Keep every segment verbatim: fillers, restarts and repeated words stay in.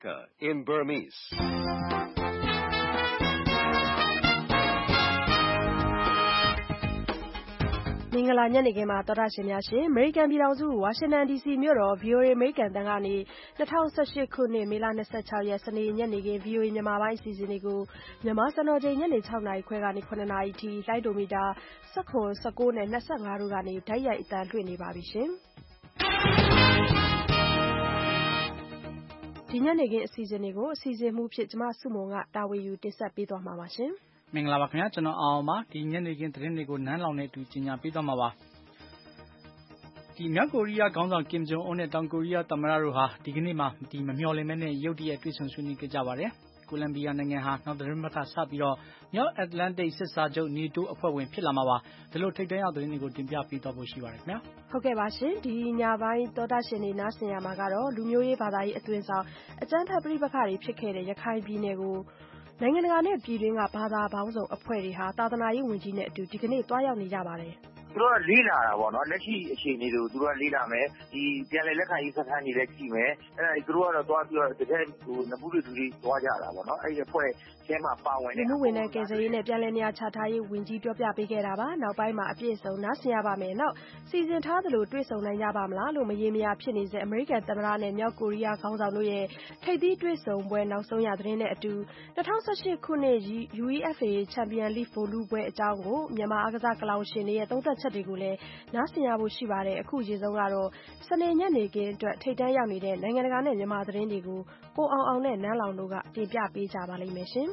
America in Burmese. ။မင်္ဂလာညနေခင်းပါသောတာရှင်များရှင်အမေရိကန်ပြည်ထောင်စုဝါရှင်တန်ဒီစီမြို့တော် ဗီအိုအေ အမေရိကန်တန်ကနေ၂၀၁၈ခုနှစ်မေလ၂၆ရက်စနေညနေခင်း ဗီအိုအေမြန်မာပိုင်းအစီအစဉ်တွေကိုမြန်မာစံတော်ချိန်ညနေ၆နာရီခွဲကနေ၇နာရီထိလိုင်းဒိုမီတာ၁၇ ၁၉နဲ့၂၅တို့ကနေဓာတ်ရိုက်အသံလွှင့်နေပါပြီရှင်။ဒီညနေခင်းအစီအစဉ်တွေကိုအစီအစဉ်မှုဖြစ်ကျမစုမုံကတာဝန်ယူတင်ဆက်ပေးသွားမှာပါရှင်။မင်္ဂလာပါခင်ဗျာကျွန်တော်အောင်ပါဒီညနေခင်းသတင်းတွေကိုနန်းလောင်နဲ့အတူကြီးညာပေးသွားမှာပါဒီမြောက်ကိုရီးယားခေါင်းဆောင်ကင်ဂျုံအွန်းနဲ့တောင်ကိုရီးယားသမ္မတတို့ဟာဒီကနေ့မှဒီမမျှော်လင့်မဲနဲ့ရုတ်တရက်တွေ့ဆုံဆွေးနွေးကြကြပါတယ်ကိုလံဘီယာနိုင်ငံဟာနောက်သတင်းပတ်ကစပြီးတော့မြောက်အတ္တလန်တိတ်စစ်စာချုပ် NATO အဖွဲ့ဝင်ဖြစ်လာမှာပါဒီလိုထိပ်တန်းရောက်သတင်းတွေကိုတင်ပြပေးသွားဖို့ရှိပါတယ်ခင်ဗျာဟုတ်ကဲ့ပါရှင်ဒီညပိုင်းသောတာရှင်တွေနားဆင်ရမှာကတော့လူမျိုးရေးဘာသာရေးအသွင်ဆောင်အကြမ်းဖက်ပြိပခါတွေဖြစ်ခဲ့တဲ့ရခိုင်ပြည်နယ်ကိုနိုင်ငံတကာနဲ့ပြည်တွင်းကဘာသာပေါင်းစုံအဖွဲ့တွေဟာသာသနာရေးဝန်ကြီးနဲ့အတူဒီကနေ့တွားရောက်နေကြပါတယ်သူတို့ကလေးလာတာပေါ့နော်လက်ရှိအခြေအနေတွေကိုသူတို့ကလေးလာမယ်ဒီပြန်လည်လက်ခံရေးစခန်းတွေလည်းကြည့်မယ်အဲသူတို့ကတော့တွားပြီးတော့တကယ်ဟိုနဘူးတွေသူတွေတွားကြတာပေါ့နော်အဲ့ဒီအဖွဲ့ကျဲမှာပါဝင်တယ်လူဝင်တဲ့ကယ်ဆယ်ရေးနဲ့ပြန်လည်နေရာချထားရေးဝန်ကြီးပြောပြပေးခဲ့တာပါနောက်ပိုင်းမှာအပြည့်အစုံနားဆင်ရပါမယ်နောက်စီစဉ်ထားသလိုတွေ့ဆုံနိုင်ကြပါမလားလို့မရေမရာဖြစ်နေစေအမေရိကန်သမ္မတနဲ့မြောက်ကိုရီးယားခေါင်းဆောင်တို့ရဲ့ထိပ်သီးတွေ့ဆုံပွဲနောက်ဆုံးရသတင်းနဲ့အတူ၂၀၁၈ခုနှစ် ယူ အီ အက်ဖ် အေ ချန်ပီယံလိဗိုလ်လုပွဲအကြောင်းကိုမြန်မာအားကစားကလောင်ရှင်တွေရဲ့သုံးသပ်ချက်တွေကိုလည်းနားဆင်ရဖို့ရှိပါတယ်အခုအရင်ဆုံးကတော့စနေညနေခင်းအတွက်ထိပ်တန်းရောက်နေတဲ့နိုင်ငံတကာနဲ့မြန်မာသတင်းတွေကိုကိုအောင်အောင်နဲ့နန်းလောင်တို့ကတင်ပြပေးကြပါလိမ့်မယ်ရှင်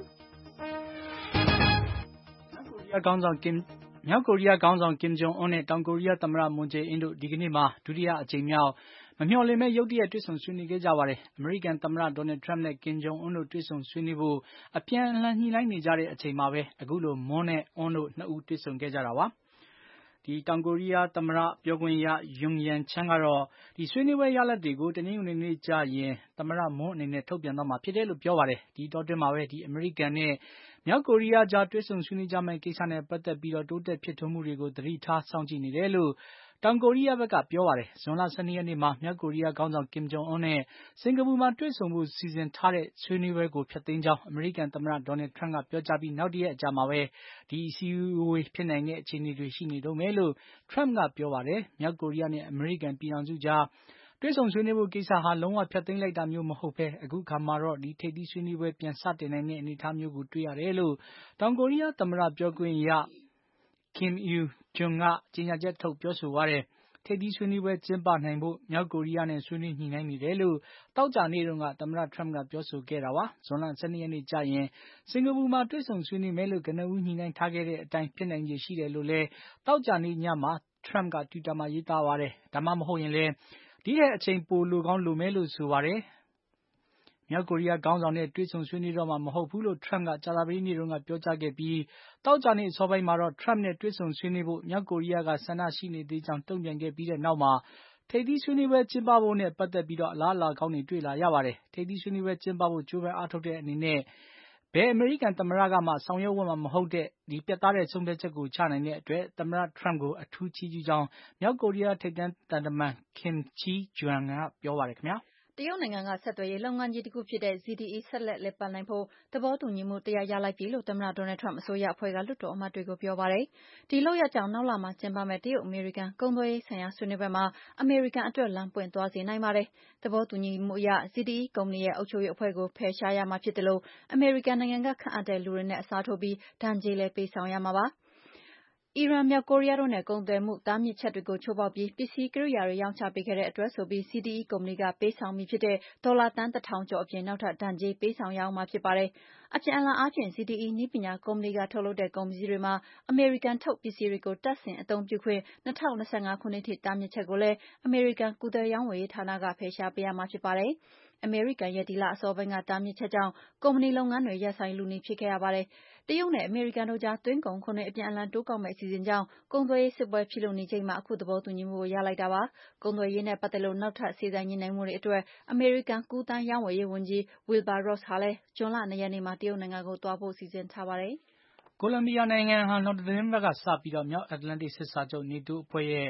မြောက်ကိုရီးယားခေါင်းဆောင်ကင်မြောက်ကိုရီးယားခေါင်းဆောင်ကင်ဂျုံအွန်းနဲ့တောင်ကိုရီးယားသမ္မတမွန်ဂျေအင်းတို့ဒီကနေ့မှာဒုတိယအကြိမ်မြောက်မမျှော်လင့်မဲ့ရုတ်တရက်တွေ့ဆုံဆွေးနွေးခဲ့ကြပါတယ်အမေရိကန်သမ္မတဒေါ်နယ်ထရမ့်နဲ့ကင်ဂျုံအွန်းတို့တွေ့ဆုံဆွေးနွေးဖို့အပြန်အလှန်ညှိနှိုင်းနေကြတဲ့အချိန်မှာပဲအခုလိုမွန်းနဲ့အွန်းတို့နှစ်ဦးတွေ့ဆုံခဲ့ကြတာပါဒီတောင်ကိုရီးယားသမ္မတပြောခွင့်ရယွန်ယန်ချန်းကတော့ဒီဆွေးနွေးပွဲရလဒ်တွေကိုတနင်္ဂနွေနေ့ကျရင်သမ္မတမွန်းအနေနဲ့ထုတ်ပြန်သွားမှာဖြစ်တယ်လို့ပြောပါတယ်ဒီတောတွင်းမှာပဲဒီအမေရိကန်နဲ့မြောက်ကိုရီးယားကြားတွေ့ဆုံဆွေးနွေးကြမယ့်ကိစ္စနဲ့ပတ်သက်ပြီးတော့တိုးတက်ဖြစ်ထွန်းမှုတွေကိုသတိထားစောင့်ကြည့်နေတယ်လို့တောင်ကိုရီးယားဘက်ကပြောပါတယ်ဇွန်လ၁၂ရက်နေ့မှာမြောက်ကိုရီးယားခေါင်းဆောင်ကင်ဂျုံအွန်းနဲ့စင်ကာပူမှာတွေ့ဆုံဖို့စီစဉ်ထားတဲ့ဆွေးနွေးပွဲကိုဖျက်သိမ်းကြောင်းအမေရိကန်သမ္မတဒေါ်နယ်ထရမ့်ကပြောကြားပြီးနောက်တရက်အကြာမှာပဲဒီအစည်းအဝေးဖြစ်နိုင်တဲ့အခြေအနေတွေရှိနေတုန်းပဲလို့ထရမ့်ကပြောပါတယ်မြောက်ကိုရီးယားနဲ့အမေရိကန်ပြည်ထောင်စုကြားတွေ့ဆုံဆွေးနွေးဖို့ကိစ္စဟာလုံးဝဖျက်သိမ်းလိုက်တာမျိုးမဟုတ်ပဲအခုခါမှာတော့ဒီထိပ်သီးဆွေးနွေးပွဲပြန်စတင်နိုင်တဲ့အနေအထားမျိုးကိုတွေ့ရတယ်လို့တောင်ကိုရီးယားသမ္မတပြောခွင့်ရကင်ယူဂျွန်ကကြေညာချက်ထုတ်ပြောဆိုပါတယ်ထိပ်သီးဆွေးနွေးပွဲကျင်းပနိုင်ဖို့မြောက်ကိုရီးယားနဲ့ဆွေးနွေးညှိနှိုင်းနေတယ်လို့တောက်ကြနေ့တုန်းကသမ္မတထရမ့်ကပြောဆိုခဲ့တာပါဇွန်လ၁၂ရက်နေ့ကျရင်စင်ကာပူမှာတွေ့ဆုံဆွေးနွေးမယ်လို့ကနဦးညှိနှိုင်းထားခဲ့တဲ့အတိုင်းဖြစ်နိုင်ခြေရှိတယ်လို့လည်းတောက်ကြနေ့ညမှာထရမ့်ကတွီတာမှာရေးသားပါတယ်ဒါမှမဟုတ်ရင်လည်းဒီတဲ့အချိန်ပိုလိုကောင်းလိုမယ်လို့ဆိုပါတယ်မြောက်ကိုရီးယားခေါင်းဆောင်နဲ့တွေ့ဆုံဆွေးနွေးတော့မှာမဟုတ်ဘူးလို့ထရမ့်ကကြာသပတေးနေ့တုန်းကပြောကြားခဲ့ပြီးတောက်ကြနေ့အစောပိုင်းမှာတော့ထရမ့်နဲ့တွေ့ဆုံဆွေးနွေးဖို့မြောက်ကိုရီးယားကဆန္ဒရှိနေသေးကြောင်းတုံ့ပြန်ခဲ့ပြီးတဲ့နောက်မှာထိပ်သီးဆွေးနွေးပွဲကျင်းပဖို့နဲ့ပတ်သက်ပြီးတော့အလားအလာကောင်းတွေတွေ့လာရပါတယ်ထိပ်သီးဆွေးနွေးပွဲကျင်းပဖို့ကြိုးပမ်းအားထုတ်တဲ့အနေနဲ့ဘယ်အမေရိကန်သမ္မတကမှဆောင်ရွက်ဝတ်မှာမဟုတ်တဲ့ဒီပြတ်သားတဲ့ဆုံးဖြတ်ချက်ကိုချနိုင်တဲ့အတွက်သမ္မတထရမ့်ကိုအထူးချီးကျူးကြောင်းမြောက်ကိုရီးယားထိပ်တန်းသံတမန်ကင်ချီဂျွမ်ကပြောပါတယ်ခင်ဗျာတရုတ်နိုင်ငံကဆက်သွယ်ရေးလုပ်ငန်းကြီးတစ်ခုဖြစ်တဲ့ ဇီ တီ အီ ဆက်လက်လည်ပတ်နိုင်ဖို့သဘောတူညီမှုတရပ်ရလိုက်ပြီလို့သမ္မတဒေါ်နယ်ထရမ့်အစိုးရအဖွဲ့ကလွှတ်တော်အမတ်တွေကိုပြောပါတယ်။ဒီလုပ်ရပ်ကြောင့်နောက်လမှာကျင်းပမယ့်တရုတ်-အမေရိကန်ကုန်သွယ်ရေးဆိုင်ရာဆွေးနွေးပွဲမှာအမေရိကန်အတွက်လမ်းပွင့်သွားစေနိုင်ပါတယ်။သဘောတူညီမှုအရ ဇီ တီ အီ ကုမ္ပဏီရဲ့အုပ်ချုပ်ရေးအဖွဲ့ကိုဖယ်ရှားရမှာဖြစ်သလိုအမေရိကန်နိုင်ငံကခန့်အပ်တဲ့လူတွေနဲ့အစားထိုးပြီးဒဏ်ကြေးလည်းပေးဆောင်ရမှာပါ။အီရန်၊မြောက်ကိုရီးယားတို့နဲ့ကုန်သွယ်မှုတားမြစ်ချက်တွေကိုချိုးဖောက်ပြီးပစ္စည်းကိရိယာတွေရောင်းချပေးခဲ့တဲ့အတွက်ဆိုပြီး ဇီ တီ အီ ကုမ္ပဏီကပေးဆောင်မည်ဖြစ်တဲ့ဒေါ်လာသန်းတစ်ထောင်ကျော်အပြင်နောက်ထပ်ဒဏ်ကြေးပေးဆောင်ရဦးမှာဖြစ်ပါတယ်။အပြန်အလှန်အားဖြင့် ဇီ တီ အီ နည်းပညာကုမ္ပဏီကထုတ်လုပ်တဲ့ကုန်ပစ္စည်းတွေမှာအမေရိကန်ထုတ်ပစ္စည်းတွေကိုတပ်ဆင်အသုံးပြုခွင့်၂၀၂၅ခုနှစ်ထိတားမြစ်ချက်ကိုလည်းအမေရိကန်ကူးသန်းရောင်းဝယ်ရေးဌာနကဖယ်ရှားပေးရမှာဖြစ်ပါတယ်။အမေရိကန်ရဲ့ဒီလအစောပိုင်းကတားမြစ်ချက်ကြောင့်ကုမ္ပဏီလုပ်ငန်းတွေရပ်ဆိုင်းလုနီးဖြစ်ခဲ့ရပါတယ်။တရုတ်နဲ့အမေရိကန်တို့ကြားသွင်းကုန်ခွန်တွေအပြန်အလှန်တိုးကောက်မယ့်အစီအစဉ်ကြောင့်ကုန်သွယ်ရေးစစ်ပွဲဖြစ်လုနီးချိန်မှာအခုသဘောတူညီမှုကိုရလိုက်တာပါ။ကုန်သွယ်ရေးနဲ့ပတ်သက်လို့နောက်ထပ်စေ့စပ်ညှိနှိုင်းမှုတွေအတွက်အမေရိကန်ကူးသန်းရောင်းဝယ်ရေးဝန်ကြီး Wilbur Ross ဟာလည်းဇွန်လ၂ရက်နေ့မှာတရုတ်နိုင်ငံကိုသွားဖို့စီစဉ်ထားပါတယ်။ကိုလံဘီယာနိုင်ငံဟာနောက်သတင်းပတ်ကစပြီးတော့မြောက်အတ္တလန်တိတ်စစ်စာချုပ် NATO အဖွဲ့ရဲ့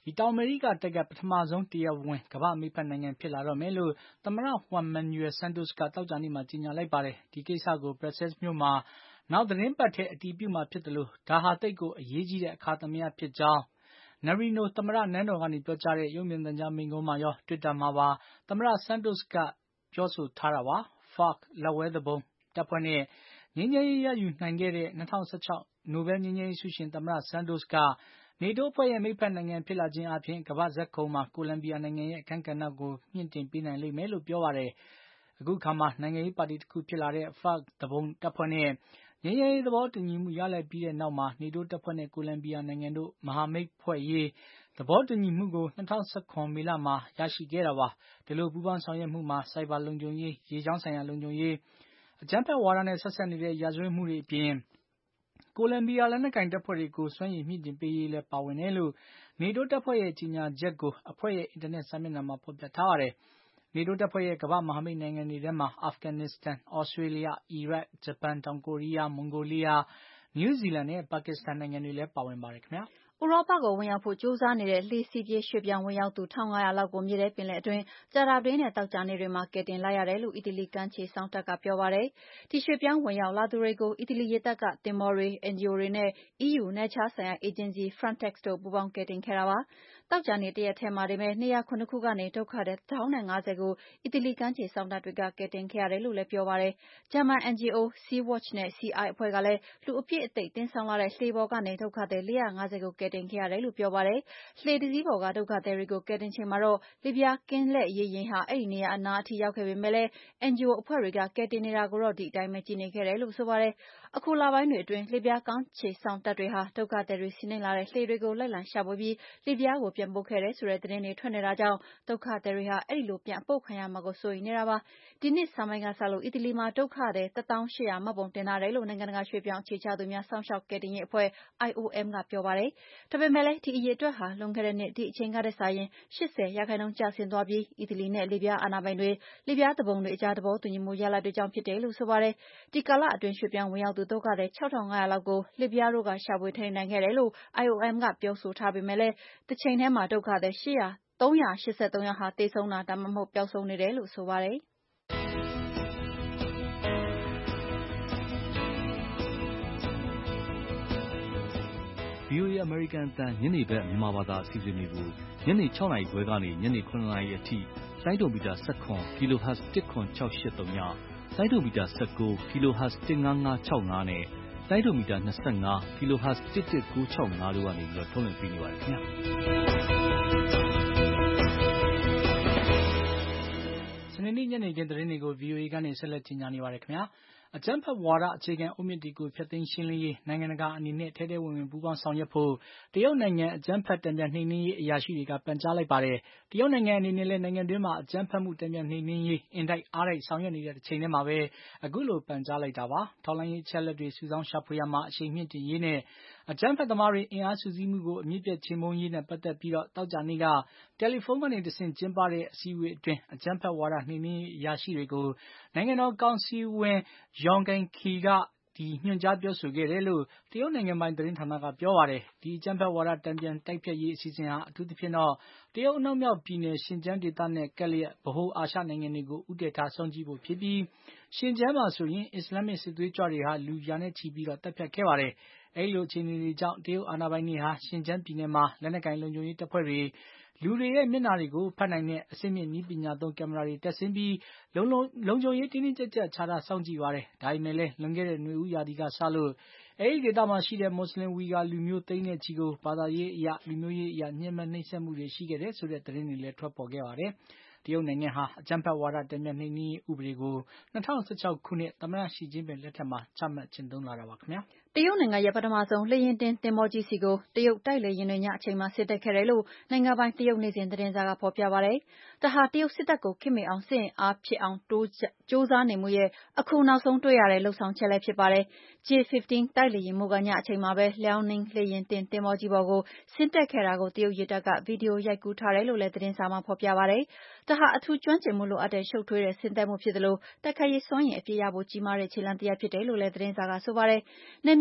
ဒီတောင်အမေရိကတက်ကပထမဆုံးတရားဝင်ကမ္ဘာမိဖက်နိုင်ငံဖြစ်လာတော့မယ်လို့သမ္မတ Juan Manuel Santos ကသောကြာနေ့မှာကြေညာလိုက်ပါတယ်။ဒီကိစ္စကို Brussels မြို့မှာနောက်သတင်းပတ်ထဲအတည်ပြုမှာဖြစ်တယ်လို့ဒါဟာသိပ်ကိုအရေးကြီးတဲ့အခါသမယဖြစ်ကြောင်းNarino သမ္မတနန်းတော်ကနေပြောကြားတဲ့ရုပ်မြင်သံကြားမိန့်ခွန်းမှာရော Twitter မှာပါသမ္မတ Santos ကပြောဆိုထားတာပါ။ FARC လက်ဝဲသူပုန်တပ်ဖွဲ့နဲ့ငြိမ်းချမ်းရေးရယူနိုင်ခဲ့တဲ့၂၀၁၆နိုဘယ်ငြိမ်းချမ်းရေးဆုရှင်သမ္မတ Santos က NATO အဖွဲ့ရဲ့မိတ်ဖက်နိုင်ငံဖြစ်လာခြင်းအားဖြင့်ကမ္ဘာ့ဇာတ်ခုံမှာကိုလံဘီယာနိုင်ငံရဲ့အခန်းကဏ္ဍကိုမြှင့်တင်ပေးနိုင်လိမ့်မယ်လို့ပြောပါတယ်။အခုအခါမှာနိုင်ငံရေးပါတီတစ်ခုဖြစ်လာတဲ့ FARC သူပုန်တပ်ဖွဲ့နဲ့ငြိမ်းချမ်းရေးသဘောတူညီမှုရလိုက်ပြီးတဲ့နောက်မှာ NATO တပ်ဖွဲ့နဲ့ကိုလံဘီယာနိုင်ငံတို့မဟာမိတ်ဖွဲ့ရေးသဘောတူညီမှုကို၂၀၁၇မေလမှာရရှိခဲ့တာပါ။ဒီလိုပူးပေါင်းဆောင်ရွက်မှုမှာစိုက်ဘာလုံခြုံရေး၊ရေကြောင်းဆိုင်ရာလုံခြုံရေး၊အကြမ်းဖက်ဝါဒနဲ့ဆက်စပ်နေတဲ့ရာဇဝတ်မှုတွေအပြင်ကိုလံဘီယာလက်နက်ကိုင်တပ်ဖွဲ့တွေကိုစွမ်းရည်မြှင့်တင်ပေးရေးလည်းပါဝင်တယ်လို့ NATO တပ်ဖွဲ့ရဲ့ကြေညာချက်ကိုအဖွဲ့ရဲ့အင်တာနက်စာမျက်နှာမှာဖော်ပြထားပါတယ်။ NATO တပ်ဖွဲ့ရဲ့ကမ္ဘာ့မဟာမိတ်နိုင်ငံတွေထဲမှာအာဖဂန်နစ္စတန်၊သြစတြေးလျ၊အီရတ်၊ဂျပန်၊တောင်ကိုရီးယား၊မွန်ဂိုလီးယား၊နယူးဇီလန်နဲ့ပါကစ္စတန်နိုင်ငံတွေလည်းပါဝင်ပါတယ်ခင်ဗျာ။ဥရောပကိုဝင်ရောက်ဖို့ကြိုးစားနေတဲ့လှေစီးပြေးရွှေ့ပြောင်းဝင်ရောက်သူ၁၅၀၀လောက်ကိုမြေထဲပင်လယ်အတွင်းကြာသပတေးနဲ့သောကြာနေ့တွေမှာကယ်တင်လိုက်ရတယ်လို့အီတလီကမ်းခြေစောင့်တပ်ကပြောပါတယ်။ဒီရွှေ့ပြောင်းဝင်ရောက်လာသူတွေကိုအီတလီရေတပ်ကသင်္ဘောတွေ၊ အင်ဂျီအိုတွေနဲ့ အီးယူနယ်ခြားဆိုင်ရာအေဂျင်စီ Frontex တို့ပူးပေါင်းကယ်တင်ခဲ့တာပါ။သောကြာနေ့တရက်ထဲမှာတင်နေရာ၇ခုကနေဒုက္ခသည်တစ်ထောင်နဲ့ငါးဆယ်ကိုအီတလီကမ်းခြေစောင့်တပ်တွေကကယ်တင်ခဲ့ရတယ်လို့လည်းပြောပါတယ်။ဂျာမန် အန်ဂျီအို Sea-Watch နဲ့ Sea Eye အဖွဲ့ကလည်းလူအပြည့်အသိပ်တင်ဆောင်လာတဲ့လှေပေါ်ကနေဒုက္ခသည်၄၅၀ကိုကယ်တင်ခဲ့ရတယ်လို့ပြောပါတယ်။လှေတစ်စီးပေါ်ကဒုက္ခသည်တွေကိုကယ်တင်ချိန်မှာတော့လစ်ဗျားကင်းလှည့်ရေယာဉ်ဟာအဲဒီနေရာအနားထိရောက်ခဲ့ပေမယ့်လည်း အန်ဂျီအိုအဖွဲ့တွေကကယ်တင်နေတာကိုတော့ဒီအတိုင်းပဲကြည့်နေခဲ့တယ်လို့ဆိုပါတယ်။အခုလပိုင်းတွေအတွင်းလစ်ဗျားကမ်းခြေစောင့်တပ်တွေဟာဒုက္ခသည်တွေစီးနင်းလာတဲ့လှေတွေကိုလိုက်လံရှာဖွေပြီးလစ်ဗျားကိုပြန်ပို့ခဲ့တယ်ဆိုတဲ့သတင်းတွေထွက်နေတာကြောင့်ဒုက္ခသည်တွေဟာအဲဒီလိုပြန်ပို့ခံရမှာကိုစိုးရိမ်နေတာပါ။ဒီနှစ်ဆန်းပိုင်းကစလို့အီတလီမှာဒုက္ခသည်တစ်သောင်းရှစ်ရာမှတ်ပုံတင်ထားတယ်လို့နိုင်ငံတကာရွှေ့ပြောင်းအခြေချသူများစောင့်ရှောက်ကယ်တင်ရေးအဖွဲ့ I O M ကပြောပါတယ်။ဒါပေမယ့်လည်းဒီအရေအတွက်ဟာလွန်ခဲ့တဲ့နှစ်ဒီအချိန်ကထက်စာရင်၈၀ရာခိုင်နှုန်းကျဆင်းသွားပြီးအီတလီနဲ့လစ်ဗျားအာဏာပိုင်တွေလစ်ဗျားသူပုန်တွေအကြားသဘောတူညီမှုရလဒ်တွေကြောင့်ဖြစ်တယ်လို့ဆိုပါတယ်။ဒီကာလအတွင်းရွှေ့ပြောင်းဝင်ရောက်သူဒုက္ခသည်ခြောက်ထောင်ငါးရာလောက်ကိုလစ်ဗျားတို့ကရှာဖွေထိန်းသိမ်းနိုင်ခဲ့တယ်လို့ I O M ကပြောဆိုထားပေမယ့်လည်းတချိန်ထဲမှာဒုက္ခသည်သုံးရာ၈၃ယောက်ဟာသေဆုံးတာဒါမှမဟုတ်ပျောက်ဆုံးနေတယ်လို့ဆိုပါတယ်။ V O A အမေရိကန်အသံညနေဘက်မြန်မာဘာသာအစီအစဉ်တွေကိုညနေ၆နာရီခွဲကနေညနေ၇နာရီအထိလိုင်းဒုံမီတာ၁၇ kHz တစ်ခွန်၆၈၃ညလိုင်းဒုံမီတာ၁၉ kHz တစ်၅၅၆၅နဲ့လိုင်းဒုံမီတာ၂၅ kHz တစ်တစ်၉၆၅တို့ကနေပြီးတော့ထုတ်လွှင့်ပေးနေပါတယ်ခင်ဗျာစနေနေ့ညနေခင်းသတင်းတွေကို V O A ကနေဆက်လက်ကြီးညာနေပါတယ်ခင်ဗျာအကြမ်းဖက်ဝါဒအခြေခံအုတ်မြစ်တွေကိုဖျက်သိမ်းရှင်းလင်းရေးနိုင်ငံတကာအနေနဲ့ထဲထဲဝင်ဝင်ပူးပေါင်းဆောင်ရွက်ဖို့တရုတ်နိုင်ငံအကြမ်းဖက်တံပြန်နှိမ်နင်းရေးအရာရှိတွေကပန်ကြားလိုက်ပါတယ်။တရုတ်နိုင်ငံအနေနဲ့လည်းနိုင်ငံတွင်းမှာအကြမ်းဖက်မှုတံပြန်နှိမ်နင်းရေးအင်တိုက်အားတိုက်ဆောင်ရွက်နေတဲ့တစ်ချိန်တည်းမှာပဲအခုလိုပန်ကြားလိုက်တာပါ။ထောက်လှမ်းရေးအချက်အလက်တွေစုဆောင်းရှာဖွေရမှာအရှိန်မြင့်တင်ရေးနဲ့အကြမ်းဖက်သမားတွေအင်အားစုစည်းမှုကိုအမြင့်ပြတ်ချေမှုန်းရေးနဲ့ပတ်သက်ပြီးတော့သောကြာနေ့ကတယ်လီဖုန်းကနေတဆင့်ကျင်းပတဲ့အစည်းအဝေးအတွင်းအကြမ်းဖက်ဝါဒနှိမ်နင်းရေးအရာရှိတွေကိုနိုင်ငံတော်ကောင်စီဝင် Yong Kang-Khil ကဒီညွှန်ကြားပြောဆိုခဲ့တယ်လို့တရုတ်နိုင်ငံပိုင်သတင်းဌာနကပြောပါတယ်။ဒီအကြမ်းဖက်ဝါဒတံပြန်တိုက်ဖျက်ရေးအစီအစဉ်ဟာအထူးသဖြင့်တော့တရုတ်အနောက်မြောက်ပြည်နယ်ရှင်ကျန်းဒေသနဲ့ကပ်လျက်ဗဟိုအာရှနိုင်ငံတွေကိုဦးတည်ထားစောင့်ကြည့်ဖို့ဖြစ်ပြီးရှင်ကျန်းမှာဆိုရင်အစ္စလာမစ်စစ်သွေးကြွတွေဟာလူရာနဲ့ချီပြီးတော့တပ်ဖြတ်ခဲ့ပါတယ်။အဲဒီလိုအခြေအနေတွေကြောင့်တရုတ်အာဏာပိုင်တွေဟာရှင်ကျန်းပြည်နယ်မှာလက်နက်ကိုင်လုံခြုံရေးတပ်ဖွဲ့တွေလူတွေရဲ့မျက်နှာတွေကိုဖတ်နိုင်တဲ့အဆင့်မြင့်နည်းပညာသုံးကင်မရာတွေတပ်ဆင်ပြီးလုံလုံခြုံရေးတင်းတင်းကြပ်ကြပ်ချထားစောင့်ကြည့်ပါတယ်။ဒါပေမဲ့လည်းလွန်ခဲ့တဲ့နွေဦးရာသီကစလို့အဲဒီဒေသမှာရှိတဲ့မွတ်စလင်ဝီဂါလူမျိုးသိန်းနဲ့ချီကိုဘာသာရေးအရလူမျိုးရေးအရညှဉ်းပန်းနှိပ်စက်မှုတွေရှိခဲ့တယ်ဆိုတဲ့သတင်းတွေလည်းထွက်ပေါ်ခဲ့ပါတယ်။တရုတ်နိုင်ငံဟာအကြမ်းဖက်ဝါဒတံပြန်နှိမ်နင်းရေးဥပဒေကို၂၀၁၆ခုနှစ်သမ္မတရှီကျင်းပင်လက်ထက်မှာချမှတ်ကျင့်သုံးလာတာပါခင်ဗျာ။တရုတ်နိုင်ငံရဲ့ပထမဆုံးလေယာဉ်တင်သင်္ဘောကြီးစီကိုတရုတ်တိုက်လေယာဉ်တွေညအချိန်မှာဆင်းသက်ခဲ့တယ်လို့နိုင်ငံပိုင်တရုတ်နေ့စဉ်သတင်းစာကဖော်ပြပါတယ်။ဒါဟာတရုတ်စစ်တပ်ကိုခေတ်မီအောင်စစ်အင်အားဖြစ်အောင်ကြိုးစားနေမှုရဲ့အခုနောက်ဆုံးတွေ့ရတဲ့လုပ်ဆောင်ချက်လည်းဖြစ်ပါတယ်။ J ၁၅ တိုက်လေယာဉ်မှူးကညအချိန်မှာပဲ Liaoning လေယာဉ်တင်သင်္ဘောကြီးပေါ်ကိုဆင်းသက်ခဲ့တာကိုတရုတ်ရေတပ်ကဗီဒီယိုရိုက်ကူးထားတယ်လို့လည်းသတင်းစာမှာဖော်ပြပါတယ်။ဒါဟာအထူးကျွမ်းကျင်မှုလိုအပ်တဲ့ရှုပ်ထွေးတဲ့ဆင်းသက်မှုဖြစ်သလိုတိုက်ခိုက်ရေးစွမ်းရည်အပြည့်ရဖို့ကြီးမားတဲ့ခြေလှမ်းတရပ်ဖြစ်တယ်လို့လည်းသတင်းစာကဆိုပါတယ်။နယ်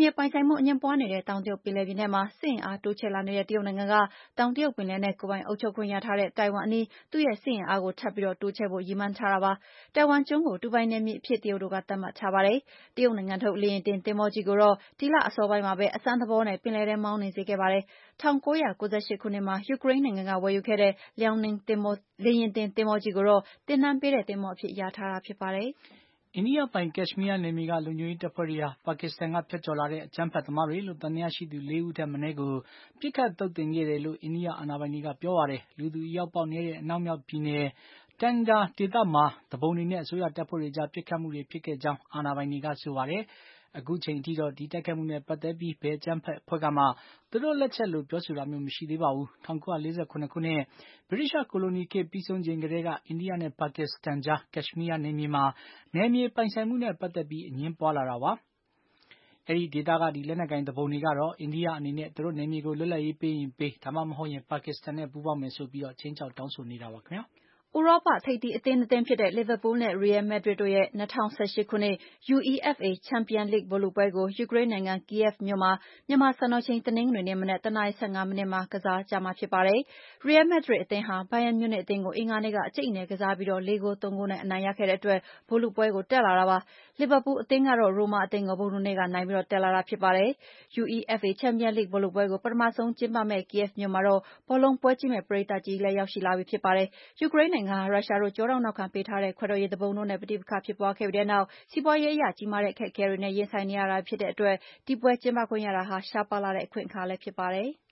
မြေပိုင်ဆိုင်မှုအငြင်းပွားနေတဲ့တောင်တရုတ်ပင်လယ်ပြင်ထဲမှာစစ်အင်အားတိုးချဲ့လာနေတဲ့တရုတ်နိုင်ငံကတောင်တရုတ်ပင်လယ်နဲ့ကိုယ်ပိုင်အုပ်ချုပ်ခွင့်ရထားတဲ့တိုင်ဝမ်အနီးသူ့ရဲ့စစ်အင်အားကိုထပ်ပြီးတိုးချဲ့ဖို့ရည်မှန်းထားတာပါ။တိုင်ဝမ်ကျွန်းကိုတူပိုင်နယ်မြေအဖြစ်တရုတ်တို့ကသတ်မှတ်ထားပါတယ်။တရုတ်နိုင်ငံထုတ်လေယာဉ်တင်သင်္ဘောကြီးကိုတော့ဒီလအစောပိုင်းမှာပဲအစမ်းသဘောနဲ့ပင်လယ်ထဲမောင်းနှင်စေခဲ့ပါတယ်။၁၉၉၈ ခုနှစ်မှာယူကရိန်းနိုင်ငံကဝယ်ယူခဲ့တဲ့ Liaoning လေယာဉ်တင်သင်္ဘောကြီးကိုတော့သင်တန်းပေးတဲ့သင်္ဘောအဖြစ်ရထားတာဖြစ်ပါတယ်။အိန္ဒိယပိုင်ကက်ရှ်မီးယားနယ်မြေကလုံခြုံရေးတပ်ဖွဲ့တွေဟာပါကစ္စတန်ကဖြတ်ကျော်လာတဲ့အကြမ်းဖက်သမားတွေလို့သံသယရှိသူလေးဦးထက်မနည်းကိုပစ်ခတ်သုတ်သင်ခဲ့တယ်လို့အိန္ဒိယအာဏာပိုင်တွေကပြောပါတယ်။လူသူအရောက်ပေါက်နည်းတဲ့အနောက်မြောက်ပြည်နယ် Tanga ဒေသမှာသူပုန်တွေနဲ့အစိုးရတပ်ဖွဲ့တွေကြားပစ်ခတ်မှုတွေဖြစ်ခဲ့ကြောင်းအာဏာပိုင်တွေကဆိုပါတယ်။အခုချိန်ထိတော့ဒီတိုက်ခိုက်မှုနဲ့ပတ်သက်ပြီးဘယ်အကြမ်းဖက်အဖွဲ့ကမှသူတို့လက်ချက်လို့ပြောဆိုတာမျိုးမရှိသေးပါဘူး။၁၉၄၇ ခုနှစ်ဗြိတိသျှကိုလိုနီခေတ်ပြီးဆုံးချိန်ကတည်းကအိန္ဒိယနဲ့ပါကစ္စတန်ကြားကက်ရှ်မီးယားနယ်မြေမှာနယ်မြေပိုင်ဆိုင်မှုနဲ့ပတ်သက်ပြီးအငြင်းပွားလာတာပါ။အဲဒီဒေသကလက်နက်ကိုင်သူပုန်တွေကတော့အိန္ဒိယအနေနဲ့သူတို့နယ်မြေကိုလွတ်လပ်ရေးပေးရင်ပေးဒါမှမဟုတ်ရင်ပါကစ္စတန်နဲ့ပူးပေါင်းမယ်ဆိုပြီးခြိမ်းခြောက်တောင်းဆိုနေတာပါခင်ဗျာ။ဥရောပထိပ်သီးအသင်းနှစ်သင်းဖြစ်တဲ့လီဗာပူးနဲ့ရီယယ်မက်ဒရစ်တို့ရဲ့၂၀၁၈ ခုနှစ် ယူ အီ အက်ဖ် အေ ချန်ပီယံလိဂ်ဗိုလ်လုပွဲကိုယူကရိန်းနိုင်ငံ Kyiv မြို့မှာမြန်မာစံတော်ချိန်တနင်္ဂနွေနေ့မနက်တနာရီ၁၅မိနစ်မှာကစားကြမှာဖြစ်ပါတယ်။ ရီယယ်မက်ဒရစ်အသင်းဟာဘိုင်ယန်မြူးနစ်အသင်းကိုအင်္ဂါနေ့ကအကြိတ်အနယ်ကစားပြီးလေးဂိုး၃ဂိုးနဲ့အနိုင်ရခဲ့တဲ့အတွက်ဗိုလ်လုပွဲကိုတက်လာတာပါ။လီဗာပူးအသင်းကတော့ရိုမာအသင်းကိုဗုဒ္ဓဟူးနေ့ကနိုင်ပြီးတက်လာတာဖြစ်ပါတယ်။ ယူ အီ အက်ဖ် အေ ချန်ပီယံလိဂ်ဗိုလ်လုပွဲကိုပထမဆုံးကျင်းပမယ့် Kyiv မြို့မှာတော့ဘောလုံးပွဲကြည့်မယ့်ပရိသတ်ကြီးလည်းရောက်ရှိလာပြီဖြစ်ပါတယ်။ယူကရိန်းနိုင်ငံဟာရုရှားတို့ကျောထောက်နောက်ခံပေးထားတဲ့ခွဲထွက်ရေးသူပုန်တို့နဲ့ပဋိပက္ခဖြစ်ပွားခဲ့ပြီးတဲ့နောက်စီးပွားရေးအရကြီးမားတဲ့အခက်အခဲတွေနဲ့ရင်ဆိုင်နေရတာဖြစ်တဲ့အတွက်ဒီပွဲကျင်းပခွင့်ရတာဟာရှားပါးလှတဲ့အခွင့်အခါလည်းဖြစ်ပါတယ်။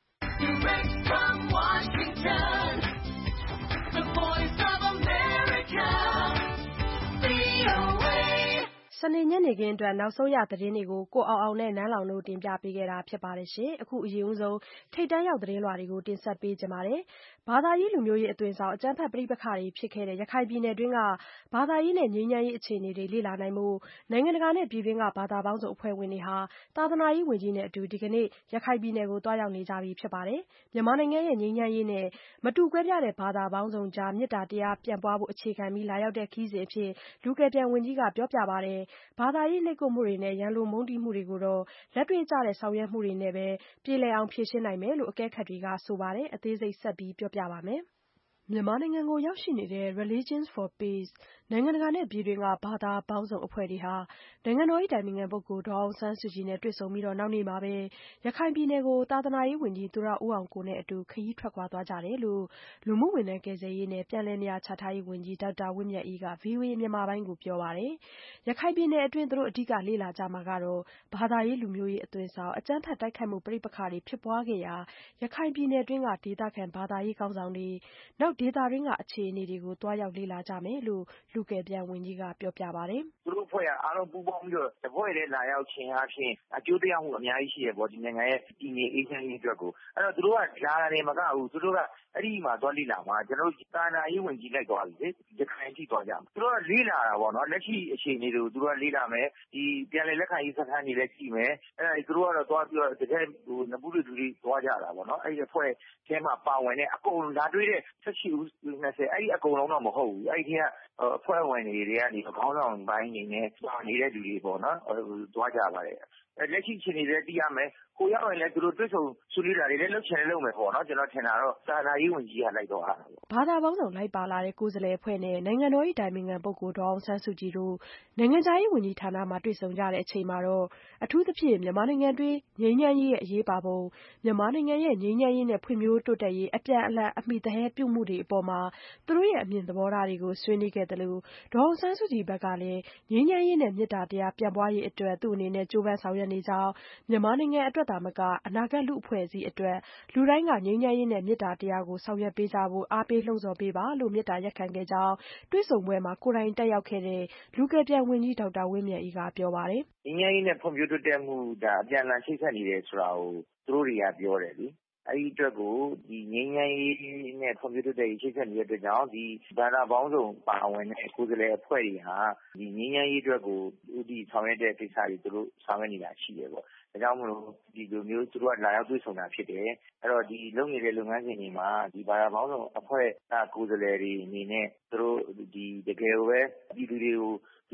စနေညနေခင်းအတွက်နောက်ဆုံးရသတင်းတွေကိုကိုအောင်အောင်နဲ့နန်းလောင်တို့တင်ပြပေးခဲ့တာဖြစ်ပါတယ်။အခုအရင်ဆုံးထိပ်တန်းရောက်သတင်းလွှာတွေကိုတင်ဆက်ပေးကြပါမယ်။ဘာသာရေးလူမျိုးရေးအသွင်ဆောင်အကြမ်းဖက်ပဋိပက္ခတွေဖြစ်ခဲ့တဲ့ရခိုင်ပြည်နယ်တွင်းကဘာသာရေးနဲ့ငြိမ်းချမ်းရေးအခြေအနေတွေလေ့လာနိုင်ဖို့နိုင်ငံတကာနဲ့ပြည်တွင်းကဘာသာပေါင်းစုံအဖွဲ့ဝင်တွေဟာသာသနာရေးဝန်ကြီးနဲ့အတူဒီကနေ့ရခိုင်ပြည်နယ်ကိုသွားရောက်နေကြပြီဖြစ်ပါတယ်။မြန်မာနိုင်ငံရဲ့ငြိမ်းချမ်းရေးနဲ့မတူကွဲပြားတဲ့ဘာသာပေါင်းစုံကြားမေတ္တာတရားပြန့်ပွားဖို့အခြေခံပြီးလာရောက်တဲ့ခရီးစဉ်အဖြစ်လူကယ်ပြန်ဝန်ကြီးကပြောပြပါတယ်။ဘာသာရေးနှိပ်ကွပ်မှုတွေနဲ့ရန်လိုမုန်းတီးမှုတွေကိုတော့လက်တွေ့ကျတဲ့ဆောင်ရွက်မှုတွေနဲ့ပဲပြေလည်အောင်ဖြေရှင်းနိုင်မယ်လို့အကဲခတ်တွေကဆိုပါတယ်။အသေးစိတ်ဆက်ပြီးပြောပြပါမယ်။မြန်မာနိုင်ငံကိုရောက်ရှိနေတဲ့ Religions for Peace နိုင်ငံတကာနဲ့ပြည်တွင်းကဘာသာပေါင်းစုံအဖွဲ့တွေဟာနိုင်ငံတော်၏အတိုင်ပင်ခံပုဂ္ဂိုလ်ဒေါ်အောင်ဆန်းစုကြည်နဲ့တွေ့ဆုံပြီးနောက်နေ့မှာပဲရခိုင်ပြည်နယ်ကိုသာသနာရေးဝန်ကြီးသူရဦးအောင်ကိုနဲ့အတူခရီးထွက်ခွာသွားကြတယ်လို့လူမှုဝန်ထမ်းကယ်ဆယ်ရေးနဲ့ပြန်လည်နေရာချထားရေးဝန်ကြီးဒေါက်တာဝင်းမြတ်အေးက ဗွီအိုအေမြန်မာပိုင်းကိုပြောပါတယ်။ရခိုင်ပြည်နယ်အတွင်းသူတို့အဓိကလေ့လာကြမှာကတော့ဘာသာရေးလူမျိုးရေးအသွင်ဆောင်အကြမ်းဖက်တိုက်ခိုက်မှုပဋိပက္ခတွေဖြစ်ပွားခဲ့ရာရခိုင်ပြည်နယ်တွင်းကဒေသခံဘာသာရေးခေါင်းဆောင်တွေနောက်ဒေသတွင်းကအခြေအနေတွေကိုသွားရောက်လေ့လာကြမယ်လို့လူကယ်ပြန်ဝန်ကြီးကပြောပြပါတယ်။သူတို့အဖွဲ့ကအားလုံးပူးပေါင်းပြီးတော့တဖွဲ့တည်းလာရောက်ခြင်းအပြင်အကျိုးသက်ရောက်မှုအများကြီးရှိရပေါ့ဒီနိုင်ငံရဲ့တည်ငြိမ်အေးချမ်းရေးအတွက်ကိုအဲ့တော့သူတို့ကလာတယ်မကဘူးသူတို့ကအဲ့ဒီမှာသွားလေ့လာမှာကျွန်တော်တို့သာနာရေးဝန်ကြီးလိုက်သွားပြီလေရခိုင်ထိသွားကြမှာသူတို့ကလေ့လာတာပေါ့နော်လက်ရှိအခြေအနေတွေကိုသူတို့ကလေ့လာမယ်ဒီပြန်လည်လက်ခံရေးစခန်းတွေလည်းကြည့်မယ်အဲ့ဒါသူတို့ကတော့သွားပြီးတော့တကယ်ဟိုနဘူးတွေသူတွေသွားကြတာပေါ့နော်အဲ့ဒီအဖွဲ့ထဲမှာပါဝင်တဲ့အကုန်လာတွေ့တဲ့ဆက်ရှိဦးနှစ်ဆယ်အဲ့ဒီအကုန်လုံးတော့မဟုတ်ဘူးအဲ့ဒီကအဖွဲ့ဝင်တွေတွေကနေခေါင်းဆောင်ပိုင်းနေနဲ့ပါနေတဲ့လူတွေပေါ့နော်သွားကြပါတယ်လက်ရှိအခြေအနေတွေသိရမယ်ကိုရောက်ရင်လည်းသူတို့တွေ့ဆုံဆွေးနွေးတာတွေလည်းလုပ်ချင်လည်းလုပ်မယ်ပေါ့နော်ကျွန်တော်ထင်တာတော့သာနာရေးဝန်ကြီးကလိုက်တော့တာပေါ့ဘာသာပေါင်းစုံလိုက်ပါလာတဲ့ကိုယ်စားလှယ်အဖွဲ့နဲ့နိုင်ငံတော်၏တိုင်ပင်ခံပုဂ္ဂိုလ်ဒေါ်အောင်ဆန်းစုကြည်တို့နိုင်ငံခြားရေးဝန်ကြီးဌာနမှာတွေ့ဆုံကြတဲ့အချိန်မှာတော့အထူးသဖြင့်မြန်မာနိုင်ငံတွင်းငြိမ်းချမ်းရေးရဲ့အရေးပါပုံမြန်မာနိုင်ငံရဲ့ငြိမ်းချမ်းရေးနဲ့ဖွံ့ဖြိုးတိုးတက်ရေးအပြန်အလှန်အမိသဟဲပြုမှုတွေအပေါ်မှာသူတို့ရဲ့အမြင်သဘောထားတွေကိုဆွေးနွေးခဲ့တယ်လို့ဒေါ်အောင်ဆန်းစုကြည်ဘက်ကလည်းငြိမ်းချမ်းရေးနဲ့မေတ္တာတရားပြန့်ပွားရေးအတွက်သူ့အနေနဲ့ကြိုးပမ်းဆောင်ရွက်နေကြောင်းမြန်မာနိုင်ငံအတွက်သာမကအနာဂတ်လူ့အဖွဲ့အစည်းအတွက်လူတိုင်းကငြိမ်းချမ်းရေးနဲ့မေတ္တာတရားကိုဆောင်ရွက်ပေးကြဖို့အားပေးလှုံ့ဆော်ပေးပါလို့မေတ္တာရပ်ခံခဲ့ကြောင်းတွေ့ဆုံပွဲမှာကိုယ်တိုင်တက်ရောက်ခဲ့တဲ့လူကယ်ပြန်ဝန်ကြီးဒေါက်တာဝင်းမြတ်အေးကပြောပါတယ်။ငြိမ်းချမ်းရေးနဲ့ဖွံ့ဖြိုးတိုးတက်မှုဒါအပြန်အလှန်ချိတ်ဆက်နေတယ်ဆိုတာကိုသူတို့တွေကပြောတယ်လေအဲ့ဒီအတွက်ကိုဒီငြိမ်းချမ်းရေးနဲ့ဖွံ့ဖြိုးတိုးတက်ရေးချိတ်ဆက်နေတဲ့အတွက်ကြောင့်ဒီဘာသာပေါင်းစုံပါဝင်တဲ့ကိုယ်စားလှယ်အဖွဲ့တွေဟာဒီငြိမ်းချမ်းရေးအတွက်ကိုဥတီဆောင်ရွက်တဲ့ကိစ္စတွေသူတို့ဆောင်ရွက်နေတာရှိတယ်ပေါ့ဒါကြောင့်မလို့ဒီလိုမျိုးသူတို့ကလာရောက်တွေ့ဆုံတာဖြစ်တယ်အဲ့တော့ဒီလုပ်နေတဲ့လုပ်ငန်းစဉ်တွေမှာဒီဘာသာပေါင်းစုံအဖွဲ့ကကိုယ်စားလှယ်တွေအနေနဲ့သူတို့ဒီတကယ်ပဲဒီလူတွေကိုဒီမေတ္တာ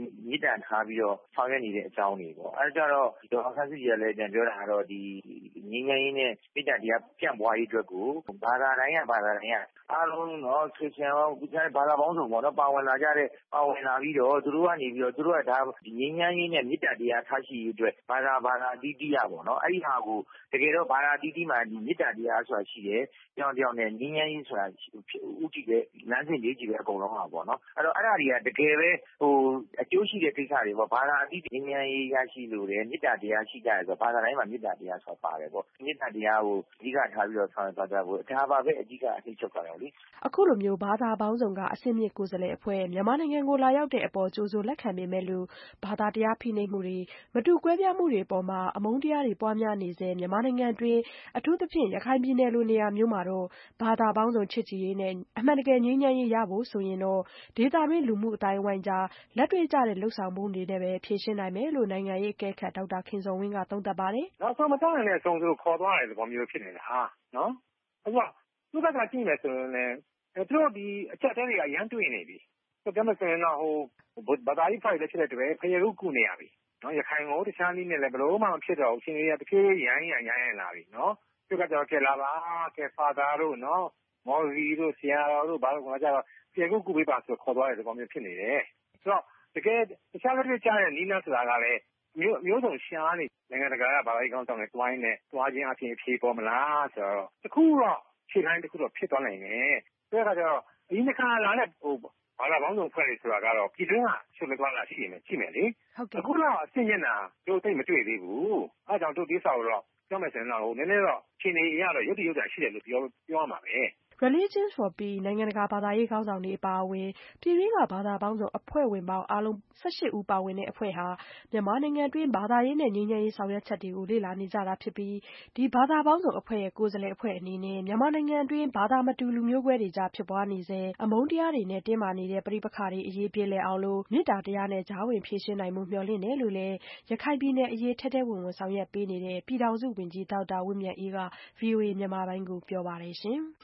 တာထားပြီးတော့ဆောင်ရွက်နေတဲ့အကြောင်းတွေပေါ့အဲဒါကြတော့ဒေါ်အောင်ဆန်းစုကြည်ကလည်းပြန်ပြောတာကတော့ဒီငြိမ်းချမ်းရေးနဲ့မေတ္တာတရားပြန့်ပွားရေးအတွက်ကိုဘာသာတိုင်းကဘာသာတိုင်းကအားလုံးတော့ခရစ်ယာန်ရောဒီကနေ့ဘာသာပေါင်းစုံပေါ့နော်ပါဝင်လာကြတဲ့ပါဝင်လာပြီးတော့သူတို့ကနေပြီးတော့သူတို့ကဒါငြိမ်းချမ်းရေးနဲ့မေတ္တာတရားထားရှိရေးအတွက်ဘာသာဘာသာအသီးသီးရပေါ့နော်အဲ့ဒီဟာကိုတကယ်တော့ဘာသာအသီးသီးမှာဒီမေတ္တာတရားဆိုတာရှိတယ်ကြောင်ကြောင်နဲ့ငြိမ်းချမ်းရေးဆိုတာဥတည်တဲ့လမ်းစဉ်လေးကြီးပဲအကုန်လုံးပါပေါ့နော်အဲ့တော့အဲ့ဒါတွေကတကယ်ပဲဟိုအကျိုးရှိတဲ့ကိစ္စတွေပေါ့ဘာသာအသီးငြိမ်းချမ်းရေးရရှိလို့တယ်မေတ္တာတရားရှိကြတယ်ဆိုတော့ဘာသာတိုင်းမှာမေတ္တာတရားဆိုတာပါတယ်ပေါ့မေတ္တာတရားကိုအဓိကထားပြီးတော့ဆောင်ရွက်သွားကြဖို့ဒါပါပဲအဓိကအထိချုပ်ကြတယ်လေအခုလိုမျိုးဘာသာပေါင်းစုံကအဆင့်မြင့်ကိုယ်စားလှယ်အဖွဲ့မြန်မာနိုင်ငံကိုလာရောက်တဲ့အပေါ်ကြိုးစိုးလက်ခံပေမဲ့လို့ဘာသာတရားဖိနှိပ်မှုတွေမတူကွဲပြားမှုတွေအပေါ်မှာအမုန်းတရားတွေပွားများနေစေမြန်မာနိုင်ငံတွင်အထူးသဖြင့်ရခိုင်ပြည်နယ်လိုနေရာမျိုးမှာတော့ဘာသာပေါင်းစုံချစ်ကြည်ရေးနဲ့အမှန်တကယ်ငြိမ်းချမ်းရေးရဖို့ဆိုရင်တော့ဒေသတွင်းလူမှုအတိုင်းအဝိုင်းကြားလက်တွေ့ကျတဲ့လှုပ်ဆောင်မှုတွေနဲ့ပဲဖြည့်ရှင်းနိုင်မယ်လို့နိုင်ငံရေးအကဲခတ်ဒေါက်တာခင်ဇော်ဝင်းကသုံးသပ်ပါတယ်။နောက်ဆုံးမတောင်းတဲ့အဆုံးဆိုခေါ်သွားတယ်သဘောမျိုးဖြစ်နေတာဟာနော်။အခုကသူ့ဘက်ကကြည့်မယ်ဆိုရင်လည်းသူတို့ဒီအချက်အသေးတွေအရန်တွေ့နေပြီ။ဆိုတော့ဆိုရင်တော့ဟိုဘာသာရေးဖိုက်လည်းဖြစ်တဲ့တည်းဖရေရုပ်ကူနေရပြီ။နော်ရခိုင်ကိုတခြားနည်းနဲ့လည်းဘယ်လိုမှမဖြစ်တော့ဘူးရှင်တွေကတဖြည်းဖြည်းရမ်းရမ်းရမ်းလာပြီနော်။သူကကြောက်ကြလာပါကဲဖာသာတို့နော်မော်ရီတို့ဆရာတော်တို့ဘာလို့ကကြတော့ဖရေရုပ်ကူပေးပါဆိုခေါ်သွားတဲ့သဘောမျိုးဖြစ်နေတယ်။ဆိုတော့တကယ်တခြားလက်တွေ့ကြားတဲ့နီးနားဆိုတာကလည်းမျိုးမျိုးစုံရှားနေနိုင်ငံတကာကဘာသာရေးကောင်းဆောင်တွေတွိုင်းနဲ့တွားခြင်းအပြင်ဖြေပေါ်မလားဆိုတော့တခုတော့ခြေတိုင်းတခုတော့ဖြစ်သွားနိုင်တယ်။ဒါကကြတော့ဒီနှစ်ခါလာတဲ့ဟိုဘာသာပေါင်းစုံဖွဲ့တွေဆိုတာကတော့ပြည်တွင်းကဆွေးနွေးသွားတာရှိနေရှိမယ်လေ။အခုတော့အဆင့်ညံ့တာတို့သိမတွေ့သေးဘူး။အဲဒါကြောင့်တို့ဒီစာကိုတော့ပြောမယ်ဆိုရင်တော့ဟိုနည်းနည်းတော့ခြေနေရတော့ရုပ်တရက်တာရှိတယ်လို့ပြောပြောရမှာပဲ။ Religions for Peace နိုင်ငံတကာဘာသာရေးခေါင်းဆောင်တွေအပါအဝင်ပြည်တွင်းကဘာသာပေါင်းစုံအဖွဲ့ဝင်ပေါင်းအားလုံး၁၈ဦးပါဝင်တဲ့အဖွဲ့ဟာမြန်မာနိုင်ငံတွင်းဘာသာရေးနဲ့ငြိမ်းချမ်းရေးဆောင်ရွက်ချက်တွေကိုလေ့လာနေကြတာဖြစ်ပြီးဒီဘာသာပေါင်းစုံအဖွဲ့ရဲ့ကိုယ်စားလှယ်အဖွဲ့အနေနဲ့မြန်မာနိုင်ငံတွင်းဘာသာမတူလူမျိုးကွဲတွေကြားဖြစ်ပွားနေစေအမုန်းတရားတွေနဲ့တင်းမာနေတဲ့ပဋိပက္ခတွေအရေးပြေလည်အောင်လို့မေတ္တာတရားနဲ့ကြားဝင်ဖြေရှင်းနိုင်မှုမျှော်လင့်တယ်လို့လည်းရခိုင်ပြည်နယ်အရေးထဲထဲဝင်ဝင်ဆောင်ရွက်ပေးနေတဲ့ပြည်ထောင်စုဝန်ကြီးဒေါက်တာဝင်းမြတ်အေးက ဗွီအိုအေမြန်မာပိုင်းကိုပြောပါတယ်ရှင်။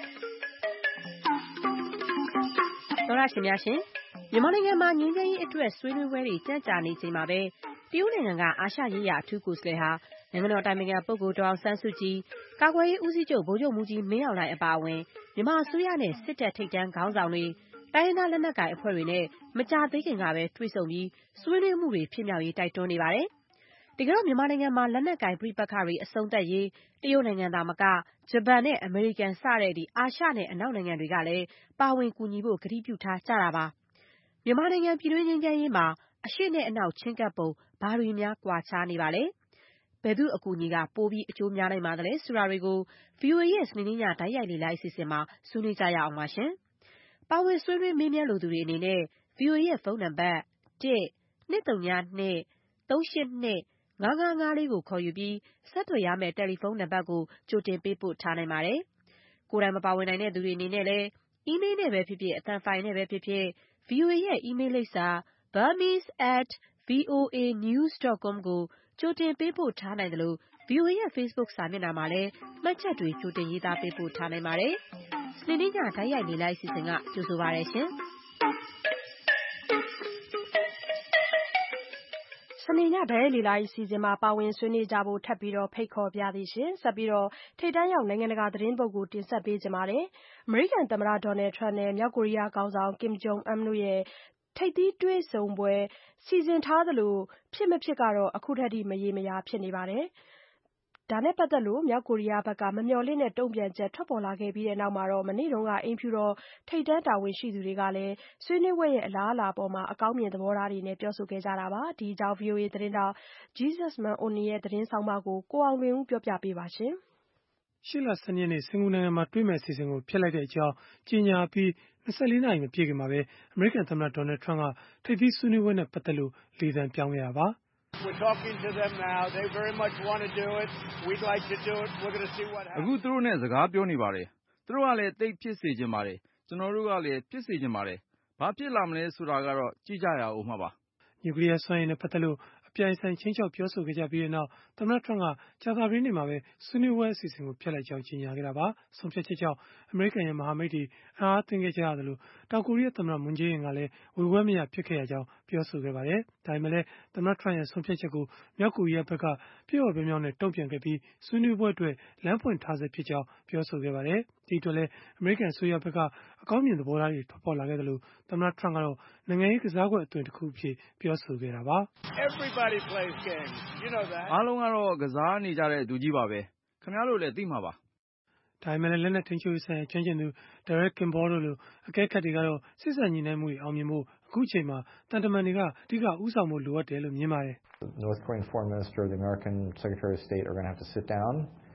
သောရရှင်များရှင်မြန်မာနိုင်ငံမှာငြိမ်းချမ်းရေးအတွက်ဆွေးနွေးပွဲတွေကြန့်ကြာနေချိန်မှာပဲတရုတ်နိုင်ငံကအာရှရေးရာအထူးကိုယ်စားလှယ်ဟာနိုင်ငံတော်တိုင်ပင်ခံပုဂ္ဂိုလ်ဒေါ်အောင်ဆန်းစုကြည်ကာကွယ်ရေးဦးစီးချုပ်ဗိုလ်ချုပ်မှူးကြီးမင်းအောင်လှိုင်အပါအဝင်မြန်မာအစိုးရနဲ့စစ်တပ်ထိပ်တန်းခေါင်းဆောင်တွေတိုင်းရင်းသားလက်နက်ကိုင်အဖွဲ့တွေနဲ့မကြာသေးခင်ကပဲတွေ့ဆုံပြီးဆွေးနွေးမှုတွေဖြစ်မြောက်ရေးတိုက်တွန်းနေပါတယ်။တကယ်တော့မြန်မာနိုင်ငံမှာလက်နက်ကိုင်ပြိပက္ခတွေအဆုံးသတ်ရေးတရုတ်နိုင်ငံသာမကဂျပန်နဲ့အမေရိကန်စတဲ့ဒီအာရှနဲ့အနောက်နိုင်ငံတွေကလည်းပါဝင်ကူညီဖို့ကတိပြုထားကြတာပါ။မြန်မာနိုင်ငံပြည်တွင်းငြိမ်းချမ်းရေးမှာအရှေ့နဲ့အနောက်ချင်းကပ်ပုံဘာတွေများကွာခြားနေပါလဲ။ဘယ်သူအကူအညီကပိုပြီးအကျိုးများနိုင်ပါသလဲဆိုတာတွေကို ဗွီအိုအေရဲ့စနေနေ့ညတိုက်ရိုက်လေ့လာအစီအစဉ်မှာဆွေးနွေးကြရအောင်ပါရှင်။ပါဝင်ဆွေးနွေးမေးမြန်းလိုသူတွေအနေနဲ့ ဗွီအိုအေရဲ့ဖုန်းနံပါတ်တစ် နှစ် သုံး ၂ သုံး ရှစ် ၂ ငါး ငါး ငါး လေးကိုခေါ်ယူပြီးဆက်သွယ်ရမယ့်တယ်လီဖုန်းနံပါတ်ကိုကြိုတင်ပေးပို့ထားနိုင်ပါတယ်။ကိုယ်တိုင်မပါဝင်နိုင်တဲ့သူတွေအနေနဲ့လည်းအီးမေးလ်နဲ့ပဲဖြစ်ဖြစ်အသံဖိုင်နဲ့ပဲဖြစ်ဖြစ် ဗွီအိုအေရဲ့အီးမေးလ်လိပ်စာ burmese at voa news dot com ကိုကြိုတင်ပေးပို့ထားနိုင်တယ်လို့ ဗွီအိုအေရဲ့ Facebook စာမျက်နှာမှာလည်းမှတ်ချက်တွေကြိုတင်ရေးသားပေးပို့ထားနိုင်ပါတယ်။စနေနေ့ညတိုက်ရိုက်လေ့လာအစီအစဉ်ကကြိုဆိုပါရရှင်။စနေညတိုက်ရိုက်လေ့လာအစီအစဉ်မှာပါဝင်ဆွေးနွေးကြဖို့ထပ်ပြီးတော့ဖိတ်ခေါ်ပါသည်ရှင်။ဆက်ပြီးတော့ထိပ်တန်းရောက်နိုင်ငံတကာသတင်းပုဂ္ဂိုလ်တင်ဆက်ပေးကြပါမယ်။အမေရိကန်သမ္မတဒေါ်နယ်ထရမ့်နဲ့မြောက်ကိုရီးယားခေါင်းဆောင်ကင်ဂျုံအမ်တို့ရဲ့ထိပ်သီးတွေ့ဆုံပွဲစီစဉ်ထားသလိုဖြစ်မဖြစ်ကတော့အခုထက်ထိမရေမရာဖြစ်နေပါတယ်။ဒါနဲ့ပတ်သက်လို့မြောက်ကိုရီးယားဘက်ကမမျှော်လင့်တဲ့တုံ့ပြန်ချက်ထွက်ပေါ်လာခဲ့ပြီးတဲ့နောက်မှာတော့မနေ့တုန်းကအိမ်ဖြူတော်ထိပ်တန်းတာဝန်ရှိသူတွေကလည်းဆွေးနွေးပွဲရဲ့အလားအလာအပေါ်မှာအကောင်းမြင်သဘောထားတွေနဲ့ပြောဆိုခဲ့ကြတာပါ။ဒီအကြောင်း ဗွီအိုအေသတင်းထောက် Jesus Manoni ရဲ့သတင်းဆောင်းပါးကိုကိုအောင်လွင်ဦးပြောပြပေးပါရှင်။ရှေ့လဆန်းရက်နေ့စင်ကာပူနိုင်ငံမှာတွေ့မယ့်အစီအစဉ်ကိုဖျက်လိုက်တဲ့အကြောင်းကြေညာပြီး၂၄နာရီမပြည့်ခင်မှာပဲအမေရိကန်သမ္မတဒေါ်နယ်ထရမ့်ကထိပ်သီးဆွေးနွေးပွဲနဲ့ပတ်သက်လို့လေသံပြောင်းခဲ့တာပါ။ We're talking to them now. They very much want to do it. We'd like to do it. We're going to see what happens. အခုသူတို့နဲ့စကားပြောနေပါတယ်။သူတို့ကလည်းတိတ်ဖြစ်စေချင်ပါတယ်။ကျွန်တော်တို့ကလည်းဖြစ်စေချင်ပါတယ်။ဘာဖြစ်လာမလဲဆိုတာကတော့ကြည့်ကြရအောင်မှာပါ။နျူကလ িয়ার စွမ်းရည်နဲ့ပတ်သက်လို့အပြိုင်ဆိုင်ချင်းချောက်ပြောဆိုခဲ့ကြပြီးတဲ့နောက်သမ္မတထရမ့်ကကြာသပတေးနေ့မှာပဲဆွေးနွေးပွဲအစီအစဉ်ကိုဖျက်လိုက်ကြောင်းကြေညာခဲ့တာပါ။ဆုံးဖြတ်ချက်ကြောင့်အမေရိကန်ရဲ့မဟာမိတ်တွေအားအသင်းခဲ့ကြရတယ်လို့တောင်ကိုရီးယားသမ္မတ Moon Jae-in ကလည်းဝေခွဲမရဖြစ်ခဲ့ရကြောင်းပြောဆိုခဲ့ပါတယ်။ ဒါပေမဲ့လည်း သမ္မတ Trump ရဲ့ ဆုံးဖြတ်ချက်ကို မြောက်ကိုရီးယားဘက်က ပြည့်ဝပြည့်မြောက်မြောက်နဲ့ တုံ့ပြန်ခဲ့ပြီး၊ ဆွေးနွေးပွဲအတွက် လမ်းဖွင့်ထားဆဲဖြစ်ကြောင်း ပြောဆိုခဲ့ပါတယ်။ ဒီအတွက်လည်း အမေရိကန်အစိုးရဘက်က အကောင်းမြင်သဘောထားတွေ ထွက်ပေါ်လာခဲ့သလို၊ သမ္မတ Trump ကတော့ နိုင်ငံရေးကစားကွက်အသွင်တခုအဖြစ် ပြောဆိုခဲ့တာပါ။ Everybody plays games. You know that. အားလုံးကတော့ကစားနေကြတဲ့သူကြီးပါပဲ။ခင်ဗျားတို့လည်းသိမှာပါ။ဒါပေမဲ့လည်း လက်နက်ထိန်းချုပ်ရေးဆိုင်ရာကျွမ်းကျင်သူ Derek Kimball တို့လိုအကဲခတ်တွေကတော့ စေ့စပ်ညှိနှိုင်းမှုတွေအောင်မြင်ဖို့ အခုအချိန်မှာ သံတမန်တွေက အဓိကဦးဆောင်ဖို့လိုအပ်တယ်လို့မြင်ပါတယ်။ North Korean Foreign Minister, the American Secretary of State are going to have to sit down,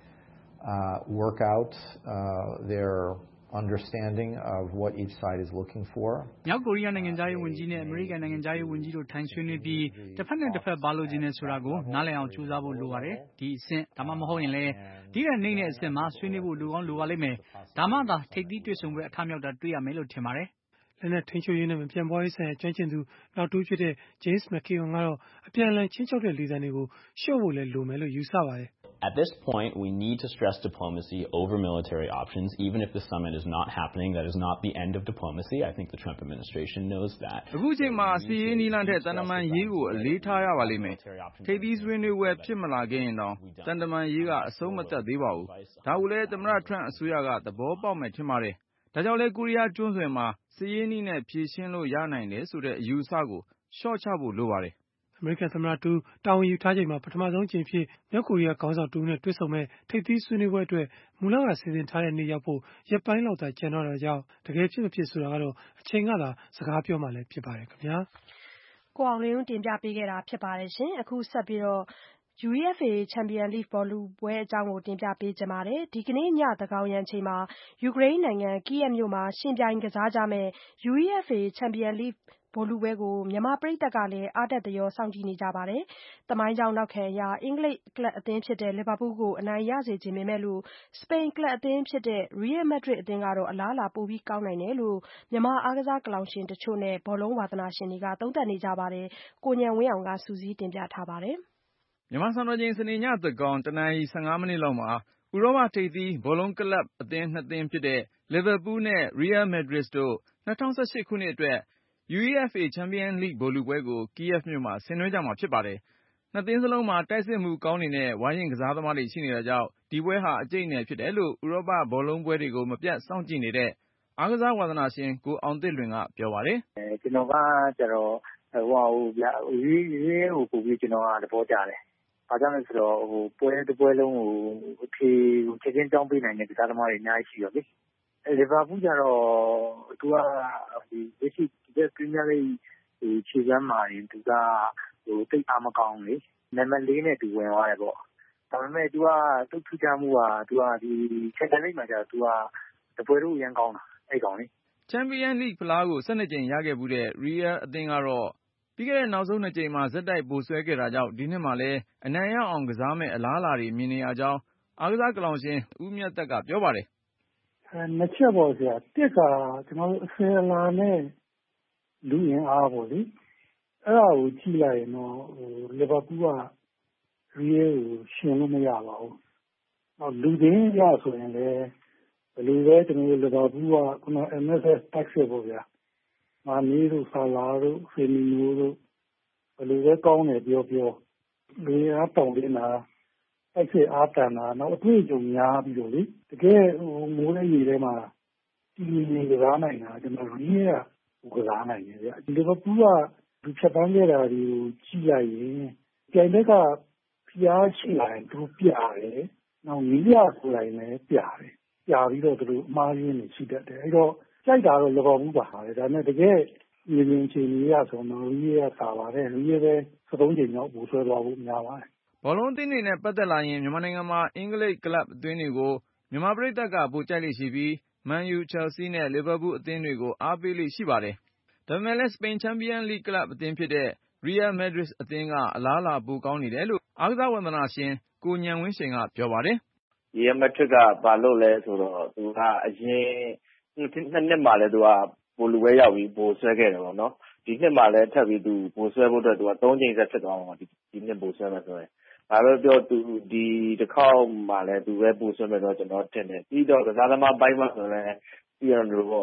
uh, work out uh, their understanding of what each side is looking for. မြောက်ကိုရီးယားနိုင်ငံသားရေးဝန်ကြီးနဲ့အမေရိကန်နိုင်ငံသားရေးဝန်ကြီးတို့ထိုင်ဆွေးနွေးပြီးတစ်ဖက်နဲ့တစ်ဖက်ဘာလိုချင်တယ်ဆိုတာကိုနားလည်အောင်ကြိုးစားဖို့လိုပါတယ်။ဒီအဆင့်ဒါမှမဟုတ်ရင်လည်းဒီတဲ့နှိမ့်တဲ့အဆင့်မှာဆွေးနွေးဖို့လိုကောင်းလိုပါလိမ့်မယ်။ဒါမှသာထိပ်သီးတွေ့ဆုံပွဲအထမြောက်တာတွေ့ရမယ်လို့ထင်ပါတယ်။လက်နက်ထိန်းချုပ်ရေးနဲ့မပြန့်ပွားရေးဆိုင်ရာကျွမ်းကျင်သူနောက်တူဖြစ်တဲ့ James McKeown ကတော့အပြန်အလှန်ချင်းချောက်တဲ့လေသံတွေကိုလျှော့ဖို့လည်းလိုမယ်လို့ယူဆပါတယ်။ At this point, we need to stress diplomacy over military options, even if the summit is not happening. That is not the end of diplomacy. I think the Trump administration knows that. အခုချိန်မှာစီးရေးနီးလန်းတဲ့တန်တမန်ရေးကိုအလေးထားရပါလိမ့်မယ်။ထိပ်သီးဆွေးနွေးပွဲဖြစ်မလာခဲ့ရင်တော့တန်တမန်ရေးကအဆုံးမသတ်သေးပါဘူး။ဒါကိုလည်းသမ္မတ Trump အစိုးရကသဘောပေါက်မယ်ထင်ပါတယ်။ဒါကြောင့်လည်းကိုရီးယားကျွန်းဆွယ်မှာစီးရေးနီးနဲ့ဖြေရှင်းလို့ရနိုင်တယ်ဆိုတဲ့အယူအဆကိုလျှော့ချဖို့လိုပါတယ်။အမေရိကန်သမ္မတတူတာဝန်ယူထားချိန်မှာပထမဆုံးအကြိမ်ဖြစ်မြောက်ကိုရီးယားခေါင်းဆောင်တူနဲ့တွေ့ဆုံမဲ့ထိပ်သီးဆွေးနွေးပွဲအတွက်မူလကစီစဉ်ထားတဲ့နေ့ရောက်ဖို့ရက်ပိုင်းလောက်သာကျန်တော့တာကြောင့်တကယ်ဖြစ်မဖြစ်ဆိုတာကတော့အချိန်ကသာစကားပြောမှလည်းဖြစ်ပါတယ်ခင်ဗျာကိုအောင်လင်းတင်ပြပေးခဲ့တာဖြစ်ပါတယ်ရှင်အခုဆက်ပြီးတော့ UEFA Champions League ဘောလုံးပွဲအကြောင်းကိုတင်ပြပေးကြပါမယ်။ဒီကနေ့ညသန်းခေါင်ယံချိန်မှာယူကရိန်းနိုင်ငံ Kyiv မြို့မှာရှင်ပြိုင်ကစားကြမယ့် UEFA Champions League ဘောလုံးပွဲကိုမြန်မာပရိသတ်ကလည်းအားတက်သရောစောင့်ကြည့်နေကြပါတယ်။သမိုင်းကြောင်းနောက်ခံအရအင်္ဂလိပ်ကလပ်အသင်းဖြစ်တဲ့လီဗာပူးကိုအနိုင်ရစေချင်ပေမဲ့လို့စပိန်ကလပ်အသင်းဖြစ်တဲ့ Real Madrid အသင်းကတော့အလားအလာပိုကောင်းနိုင်တယ်လို့မြန်မာအားကစားကလောင်ရှင်တချို့နဲ့ဘောလုံးဝါသနာရှင်တွေကသုံးသပ်နေကြပါတယ်။ကိုဉာဏ်ဝင်းအောင်ကစုစည်းတင်ပြထားပါတယ်။မြန်မာစံတော်ချိန်စနေညသန်းခေါင်တနာရီဆယ့်ငါးမိနစ်လောက်မှာဥရောပထိပ်သီးဘောလုံးကလပ်အသင်းနှစ်သင်းဖြစ်တဲ့လီဗာပူးနဲ့ Real Madrid တို့၂၀၁၈ခုနှစ်အတွက် UEFA Champions League ဘောလုံးပွဲကို Kyiv မြို့မှာဆင်နွှဲကြမှာဖြစ်ပါတယ်။နှစ်သင်းစလုံးမှာတိုက်စစ်မှုကောင်းနေတဲ့ဝါရင့်ကစားသမားတွေရှိနေတာကြောင့်ဒီပွဲဟာအကျိတ်အနယ်ဖြစ်တယ်လို့ဥရောပဘောလုံးပွဲတွေကိုမပြတ်စောင့်ကြည့်နေတဲ့အားကစားဝါသနာရှင်ကိုအောင်သစ်လွင်ကပြောပါတယ်။ကျွန်တော်ကကျတော့ဟိုဟိုဗျာရေးရေးဟိုပို့ပြီးကျွန်တော်ကသဘောကျတယ်။ဘာကြောင့်လဲဆိုတော့ဟိုပွဲတစ်ပွဲလုံးကိုအဖြေချက်ချင်းတောင်းပေးနိုင်တဲ့ကစားသမားတွေအများကြီးရှိရောလေ။လီဗာပူးကျတော့သူကဒီလက်ရှိဒီပရီးမီးယားလိဂ်ဟိုခြေစမ်းမှာရင်သူကဟိုတိတ်အားမကောင်းလေနံပါတ်လေးနဲ့သူဝင်သွားတယ်ပေါ့ဒါပေမဲ့ तू ကသူ့ထူးခြားမှုက तू ကဒီချက်တန်လိမ့်မှာကျတော့ तू ကတပွဲတော့ရန်ကောင်းတာအဲ့ကောင်လေ Champions League ဖလားကို၁၂ကြိမ်ရခဲ့မှုတဲ့ Real အသင်းကတော့ပြီးခဲ့တဲ့နောက်ဆုံးနှစ်ကြိမ်မှာဇက်တိုက်ပိုဆွဲခဲ့တာကြောင့်ဒီနှစ်မှာလည်းအနိုင်ရအောင်ကစားမဲ့အလားအလာတွေမြင်နေရကြောင်းအားကစားကလောင်ရှင်ဦးမြတ်သက်ကပြောပါတယ်အဲနှစ်ချက်ပေါ့ဆရာတစ်ကကျွန်တော်တို့အစဲလာနဲ့လူရင်အားပေါ့လေအဲ့ဒါကိုကြည့်လိုက်ရင်တော့ဟိုလီဗာပူးကရီးရဲကိုရှင်လို့မရပါဘူး။နောက်လူရင်းရဆိုရင်လည်းဘယ်လိုပဲကျွန်တော်တို့လီဗာပူးကခုန M S S taxi ပေါ့ဗျာ။မာနီတို့ဆာလာတို့ဖီမီနိုတို့ဘယ်လိုပဲကောင်းတယ်ပြောပြောလူရင်းတောင်းနေတာအဲ့ဒီအားတန်တာနောက်အတွေ့အကြုံများပြီးတော့လေတကယ်ဟိုမိုးတဲ့ရေထဲမှာဒီနေကစားနိုင်တာကျွန်တော်ရီးရဲကကစားနိုင်တယ်ဗျ။လီဗာပူးကဒီချက်ပန်းခဲ့တာဒီကိုကြည့်လိုက်ရင်ကြိုင်ဘက်ကဖျားရှိလာရင်သူပြတယ်နောက်နီးရဆိုလိုက်လည်းပြတယ်ပြပြီးတော့သူတို့အမှားရင်းနေရှိတတ်တယ်အဲ့တော့ကြိုက်တာတော့လီဗာပူးပါပဲဒါနဲ့တကယ်မြေပြင်အခြေအနေရဆိုတော့ရီးရဲကစားပါတယ်ရီးရဲပဲစသုံးချိန်တော့ပို့ဆွဲသွားဖို့များပါတယ်ဘောလုံးအသင်းတွေနဲ့ပတ်သက်လာရင်မြန်မာနိုင်ငံမှာအင်္ဂလိပ်ကလပ်အသင်းတွေကိုမြန်မာပရိသတ်ကပိုကြိုက်လေ့ရှိပြီးမန်ယူချယ်ဆီနဲ့လီဗာပူးအသင်းတွေကိုအားပေးလေ့ရှိပါတယ်ဒါပေမဲ့လည်းစပိန်ချန်ပီယံလိဂ်ကလပ်အသင်းဖြစ်တဲ့ Real Madrid အသင်းကအလားအလာပိုကောင်းနေတယ်လို့အားကစားဝန္ဒနာရှင်ကိုဉာဏ်ဝင်းရှိန်ကပြောပါတယ်။ Real Madrid ကဘာလို့လဲဆိုတော့သူကအရင်နှစ်နှစ်မှလည်းသူကပိုလူပဲရောက်ပြီးပိုဆွဲခဲ့တယ်ပေါ့နော်ဒီနှစ်မှလည်းထပ်ပြီးသူပိုဆွဲဖို့အတွက်သူကသုံးချိန်ဆက်ဖြစ်သွားမှာဒီဒီနှစ်ပိုဆွဲမယ်ဆိုရင်ဒါပဲပြောသူဒီတစ်ခေါက်မှလည်းသူပဲပိုဆွဲမယ်တော့ကျွန်တော်ထင်တယ်ပြီးတော့ကစားသမားပိုင်းမှာဆိုလည်းပြီးရလို့ပေါ့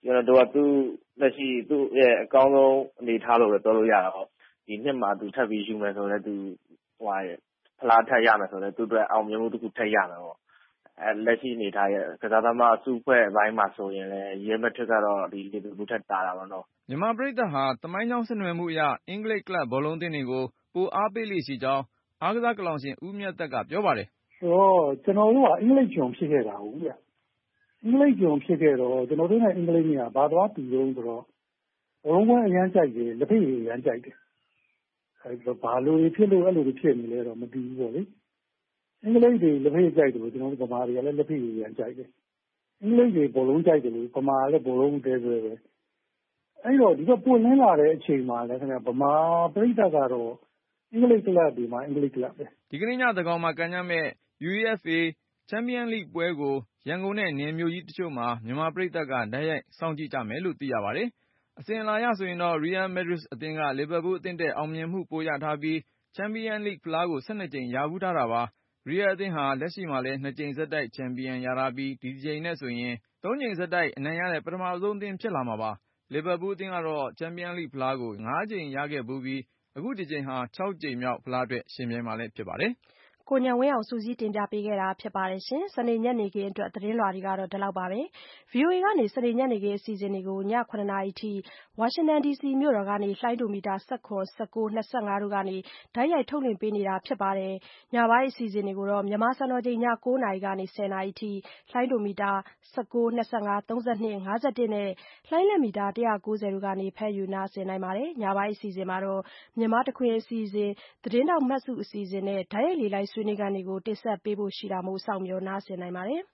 ကျွန်တော်တို့ကသူ့လက်ရှိသူ့ရဲ့အကောင်းဆုံးအနေထားလို့ပဲပြောလို့ရတာပေါ့ဒီနှစ်မှာသူထပ်ပြီးယူမယ်ဆိုတော့သူဟိုဟာဖလားထပ်ရမယ်ဆိုတော့သူတို့အောင်မြင်မှုတစ်ခုထပ်ရမယ်ပေါ့အဲလက်ရှိအနေထားရဲ့ကစားသမားအစုဖွဲ့အပိုင်းမှာဆိုရင်လည်းရဲမက်ထစ်ကတော့ဒီလီဗာပူးထက်တာတာပါတော့မြန်မာပရိသတ်ဟာသမိုင်းကြောင်းဆက်နွယ်မှုအရအင်္ဂလိပ်ကလပ်ဘောလုံးသင်းတွေကိုပိုအားပေးလေ့ရှိကြောင်းအားကစားကလောင်ရှင်ဦးမြတ်သက်ကပြောပါတယ်ဆိုတော့ကျွန်တော်တို့ကအင်္ဂလိပ်ကျွန်ဖြစ်ခဲ့တာဟုတ်ဗျအင်္ဂလိပ်ကျွန်ဖြစ်ခဲ့တော့ကျွန်တော်တို့နဲ့အင်္ဂလိပ်တွေကဘာသွားတူတုံးဆိုတော့ဘောလုံးပွဲအရန်ကြိုက်တယ်လက်ဖက်ရည်အရန်ကြိုက်တယ်အဲဘာလို့ဖြစ်လို့အဲ့လိုဖြစ်နေလဲတော့မသိဘူးပေါ့လေအင်္ဂလိပ်တွေလက်ဖက်ရည်ကြိုက်တယ်လို့ကျွန်တော်တို့ဗမာတွေကလည်းလက်ဖက်ရည်အရန်ကြိုက်တယ်အင်္ဂလိပ်တွေဘောလုံးကြိုက်တယ်လို့ဗမာလည်းဘောလုံးတဲဆွဲပဲအဲ့တော့ဒီကပွင့်လင်းလာတဲ့အချိန်မှာလည်းခင်ဗျဗမာပရိသတ်ကတော့အင်္ဂလိပ်ကလပ်ဒီမှာအင်္ဂလိပ်ကလပ်ပဲဒီကနေ့ညသကောင်မှာကန်ကြမဲ့ ယူ အီ အက်ဖ် အေ Champions League ပွဲကိုရန်ကုန်နဲ့နယ်မြို့ကြီးတချို့မှာမြန်မာပရိသတ်ကတိုက်ရိုက်စောင့်ကြည့်ကြမယ်လို့သိရပါတယ်အစဉ်အလာရဆိုရင်တော့ Real Madrid အသင်းက Liverpool အသင်းတဲ့အောင်မြင်မှုပိုရထားပြီး Champions League ဖလားကို ၁၂ ကြိမ်ရဖူးထားတာပါ Real အသင်းဟာလက်ရှိမှာလည်းနှစ်ကြိမ်ဆက်တိုက်ချန်ပီယံရထားပြီးဒီကြိမ်နဲ့ဆိုရင်သုံးကြိမ်ဆက်တိုက်အနိုင်ရတဲ့ပထမဆုံးအသင်းဖြစ်လာမှာပါလီဗာပူးအသင်းကတော့ချန်ပီယံလိဖလားကိုငါးကြိမ်ရခဲ့ဘူးပြီးအခုဒီကြိမ်ဟာခြောက်ကြိမ်မြောက်ဖလားအတွက်ရှင်ပြိုင်မှာလည်းဖြစ်ပါတယ်ကိုဉာဏ်ဝင်းအောင်စူးစီးတင်ပြပေးခဲ့တာဖြစ်ပါတယ်ရှင်။စနေညနေခင်းအတွက်သတင်းလွှာတွေကတော့ဒီလောက်ပါပဲ။ဗွီအိုအေကနေစနေညနေခင်းအစီအစဉ်တွေကိုညခုနှစ်နာရီထိဝါရှင်တန်ဒီစီမြို့တော်ကနေလှိုင်းဒိုမီတာ၁၇ ၁၉ ၂၅တို့ကနေတိုက်ရိုက်ထုတ်လွှင့်ပေးနေတာဖြစ်ပါတယ်။ညပိုင်းအစီအစဉ်တွေကိုတော့မြန်မာစံတော်ချိန်ညကိုးနာရီကနေဆယ်နာရီထိလှိုင်းဒိုမီတာ၁၉ ၂၅ ၃၂ ၅၁နဲ့လှိုင်းလက်မီတာ၁၉၀တို့ကနေဖမ်းယူနာဆင်နိုင်ပါတယ်။ညပိုင်းအစီအစဉ်မှာတော့မြန်မာတခွင်အစီအစဉ်သတင်းတောက်မှတ်စုအစီအစဉ်နဲ့ဓာတ်ရိုက်လေလိုက်ဆွေးနွေးခန်းတွေကိုတင်ဆက်ပေးဖို့ရှိတာမို့စောင့်မျှော်နားဆင်နိုင်ပါတယ်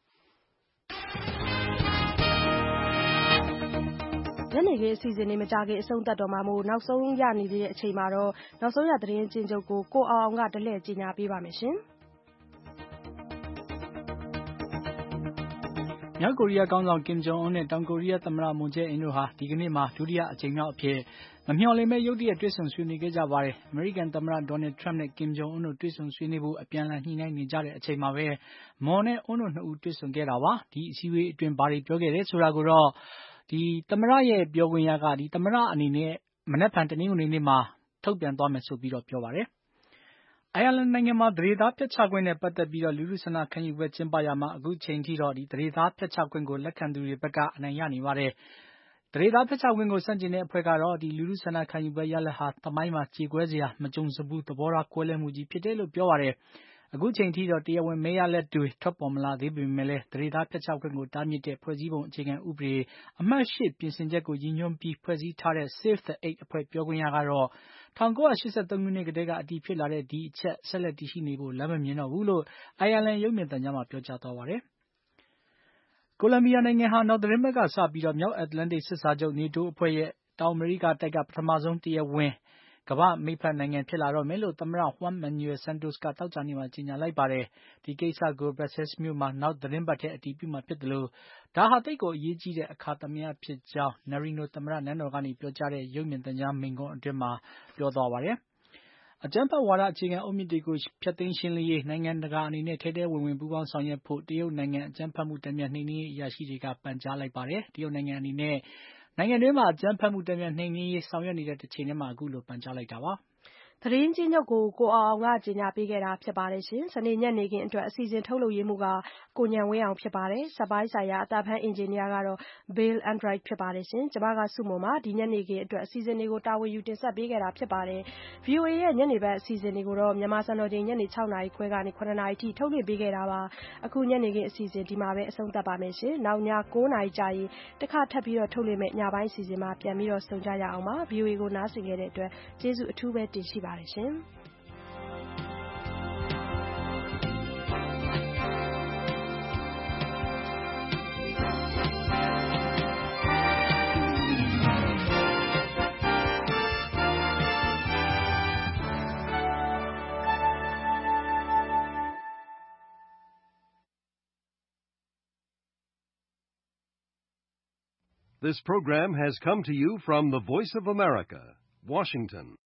။ညနေခင်းအစီအစဉ်တွေမကြခင်အဆုံးသတ်တော့မှာမို့နောက်ဆုံးရနေတဲ့အချိန်မှာတော့နောက်ဆုံးရသတင်းအကျဉ်းချုပ်ကိုကိုအောင်အောင်ကတလှည့်ကြီးညာပေးပါမယ်ရှင်။မြောက်ကိုရီးယားခေါင်းဆောင်ကင်ဂျုံအွန်းနဲ့တောင်ကိုရီးယားသမ္မတမွန်ဂျေးအင်တို့ဟာဒီကနေ့မှာဒုတိယအကြိမ်မြောက်အဖြစ်မမျှော်လင့်မဲ့ရုတ်တရက်တွေ့ဆုံဆွေးနွေးခဲ့ကြပါတယ်။အမေရိကန်သမ္မတဒေါ်နယ်ထရမ့်နဲ့ကင်ဂျုံအွန်းတို့တွေ့ဆုံဆွေးနွေးဖို့အပြန်အလှန်ညှိနှိုင်းနေကြတဲ့အချိန်မှာပဲမွန်နဲ့အွန်းတို့နှစ်ဦးတွေ့ဆုံခဲ့တာပါ။ဒီအစည်းအဝေးအတွင်းဘာတွေပြောခဲ့တယ်ဆိုတာကိုတော့ဒီသမ္မတရဲ့ပြောခွင့်ရကဒီသမ္မတအနေနဲ့မနက်ဖြန်တနင်္ဂနွေနေ့မှာထုတ်ပြန်သွားမယ်ဆိုပြီးတော့ပြောပါတယ်။အိုင်ယာလန်နိုင်ငံမှာသရေသားဖျက်ချခွင့်နဲ့ပတ်သက်ပြီးတော့လူထုဆန္ဒခံယူပွဲကျင်းပရမှာအခုချိန်ထိတော့ဒီသရေသားဖျက်ချခွင့်ကိုလက်ခံသူတွေဘက်ကအနိုင်ရနေပါတယ်။သရေသားဖျက်ချခွင့်ကိုစန့်ကျင်တဲ့အဖွဲ့ကတော့ဒီလူထုဆန္ဒခံယူပွဲရလဒ်ဟာသမိုင်းမှာကြေကွဲစရာမကြုံစဘူးသဘောထားကွဲလွဲမှုကြီးဖြစ်တယ်လို့ပြောပါတယ်။အခုချိန်ထိတော့တရားဝင်မဲရလက်တွေထွက်ပေါ်မလာသေးပေမဲ့လည်းသရေသားဖျက်ချခွင့်ကိုတားမြစ်တဲ့ဖွဲ့စည်းပုံအခြေခံဥပဒေအမှတ်၈ပြင်ဆင်ချက်ကိုရည်ညွှန်းပြီးဖွဲ့စည်းထားတဲ့ Save the Eight အဖွဲ့ပြောခွင့်ရကတော့၁၉၈၃ခုနှစ်ကတည်းကအတည်ဖြစ်လာတဲ့ဒီအချက်ဆက်လက်တည်ရှိနေဖို့လမ်းမမြင်တော့ဘူးလို့အိုင်ယာလန်ရုပ်မြင်သံကြားမှာပြောကြားသွားပါတယ်။ကိုလံဘီယာနိုင်ငံဟာနောက်သတင်းပတ်ကစပြီးတော့မြောက်အတ္တလန္တိတ်စစ်စာချုပ် NATO အဖွဲ့ရဲ့တောင်အမေရိကတိုက်ကပထမဆုံးတရားဝင်ကမ္ဘာမိတ်ဖက်နိုင်ငံဖြစ်လာတော့မယ်လို့သမ္မတ Juan Manuel Santos ကသောကြာနေ့မှာကြေညာလိုက်ပါတယ်။ဒီကိစ္စကို Brussels မြို့မှာနောက်သတင်းပတ်ထဲအတည်ပြုမှာဖြစ်တယ်လို့ဒါဟာသိပ်ကိုအရေးကြီးတဲ့အခါသမယဖြစ်ကြောင်း Marino သမ္မတနန်းတော်ကနေပြောကြားတဲ့ရုပ်မြင်သံကြားမိန့်ခွန်းအတွင်းမှာပြောသွားပါတယ်။အကြမ်းဖက်ဝါဒအခြေခံအုတ်မြစ်တွေကိုဖျက်သိမ်းရှင်းလင်းရေးနိုင်ငံတကာအနေနဲ့ထဲထဲဝင်ဝင်ပူးပေါင်းဆောင်ရွက်ဖို့တရုတ်နိုင်ငံအကြမ်းဖက်မှုတန်ပြန်နှိမ်နင်းရေးအရာရှိတွေကပန်ကြားလိုက်ပါတယ်။တရုတ်နိုင်ငံအနေနဲ့နိုင်ငံတွင်းမှာအကြမ်းဖက်မှုတန်ပြန်နှိမ်နင်းရေးဆောင်ရွက်နေတဲ့တစ်ချိန်တည်းမှာအခုလိုပန်ကြားလိုက်တာပါ။သတင်းချင်းချုပ်ကိုကိုအောင်အောင်ကကြေညာပေးခဲ့တာဖြစ်ပါတယ်ရှင်။စနေညနေခင်းအတွက်အစီအစဉ်ထုတ်လုပ်ရေးမှုကကိုဉာဏ်ဝင်းအောင်ဖြစ်ပါတယ်။စက်ပိုင်းဆိုင်ရာအသံဖမ်းအင်ဂျင်နီယာကတော့ Bill Android ဖြစ်ပါတယ်ရှင်။ကျွန်မကစုမုံပါဒီညနေခင်းအတွက်အစီအစဉ်တွေကိုတာဝန်ယူတင်ဆက်ပေးခဲ့တာဖြစ်ပါတယ်။ ဗွီအိုအေရဲ့ညနေပိုင်းအစီအစဉ်တွေကိုတော့မြန်မာစံတော်ချိန်ညနေ၆နာရီခွဲကနေခုနှစ်နာရီထိထုတ်လွှင့်ပေးခဲ့တာပါ။အခုညနေခင်းအစီအစဉ်ဒီမှာပဲအဆုံးသတ်ပါမယ်ရှင်။နောက်ညကိုးနာရီကြာရင်တခါထပ်ပြီးတော့ထုတ်လွှင့်မယ့်ညပိုင်းအစီအစဉ်မှာပြန်ပြီးတော့ဆုံကြရအောင်ပါ။ ဗွီအိုအေကိုနားဆင်ခဲ့တဲ့အတွက်ကျေးဇူးအထူးပဲတင်ရှိပါတယ်ရှင်။ This program has come to you from the Voice of America, Washington.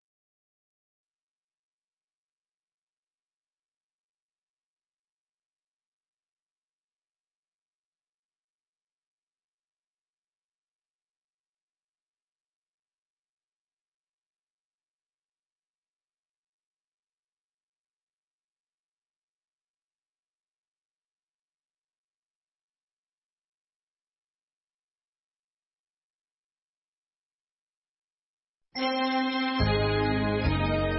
။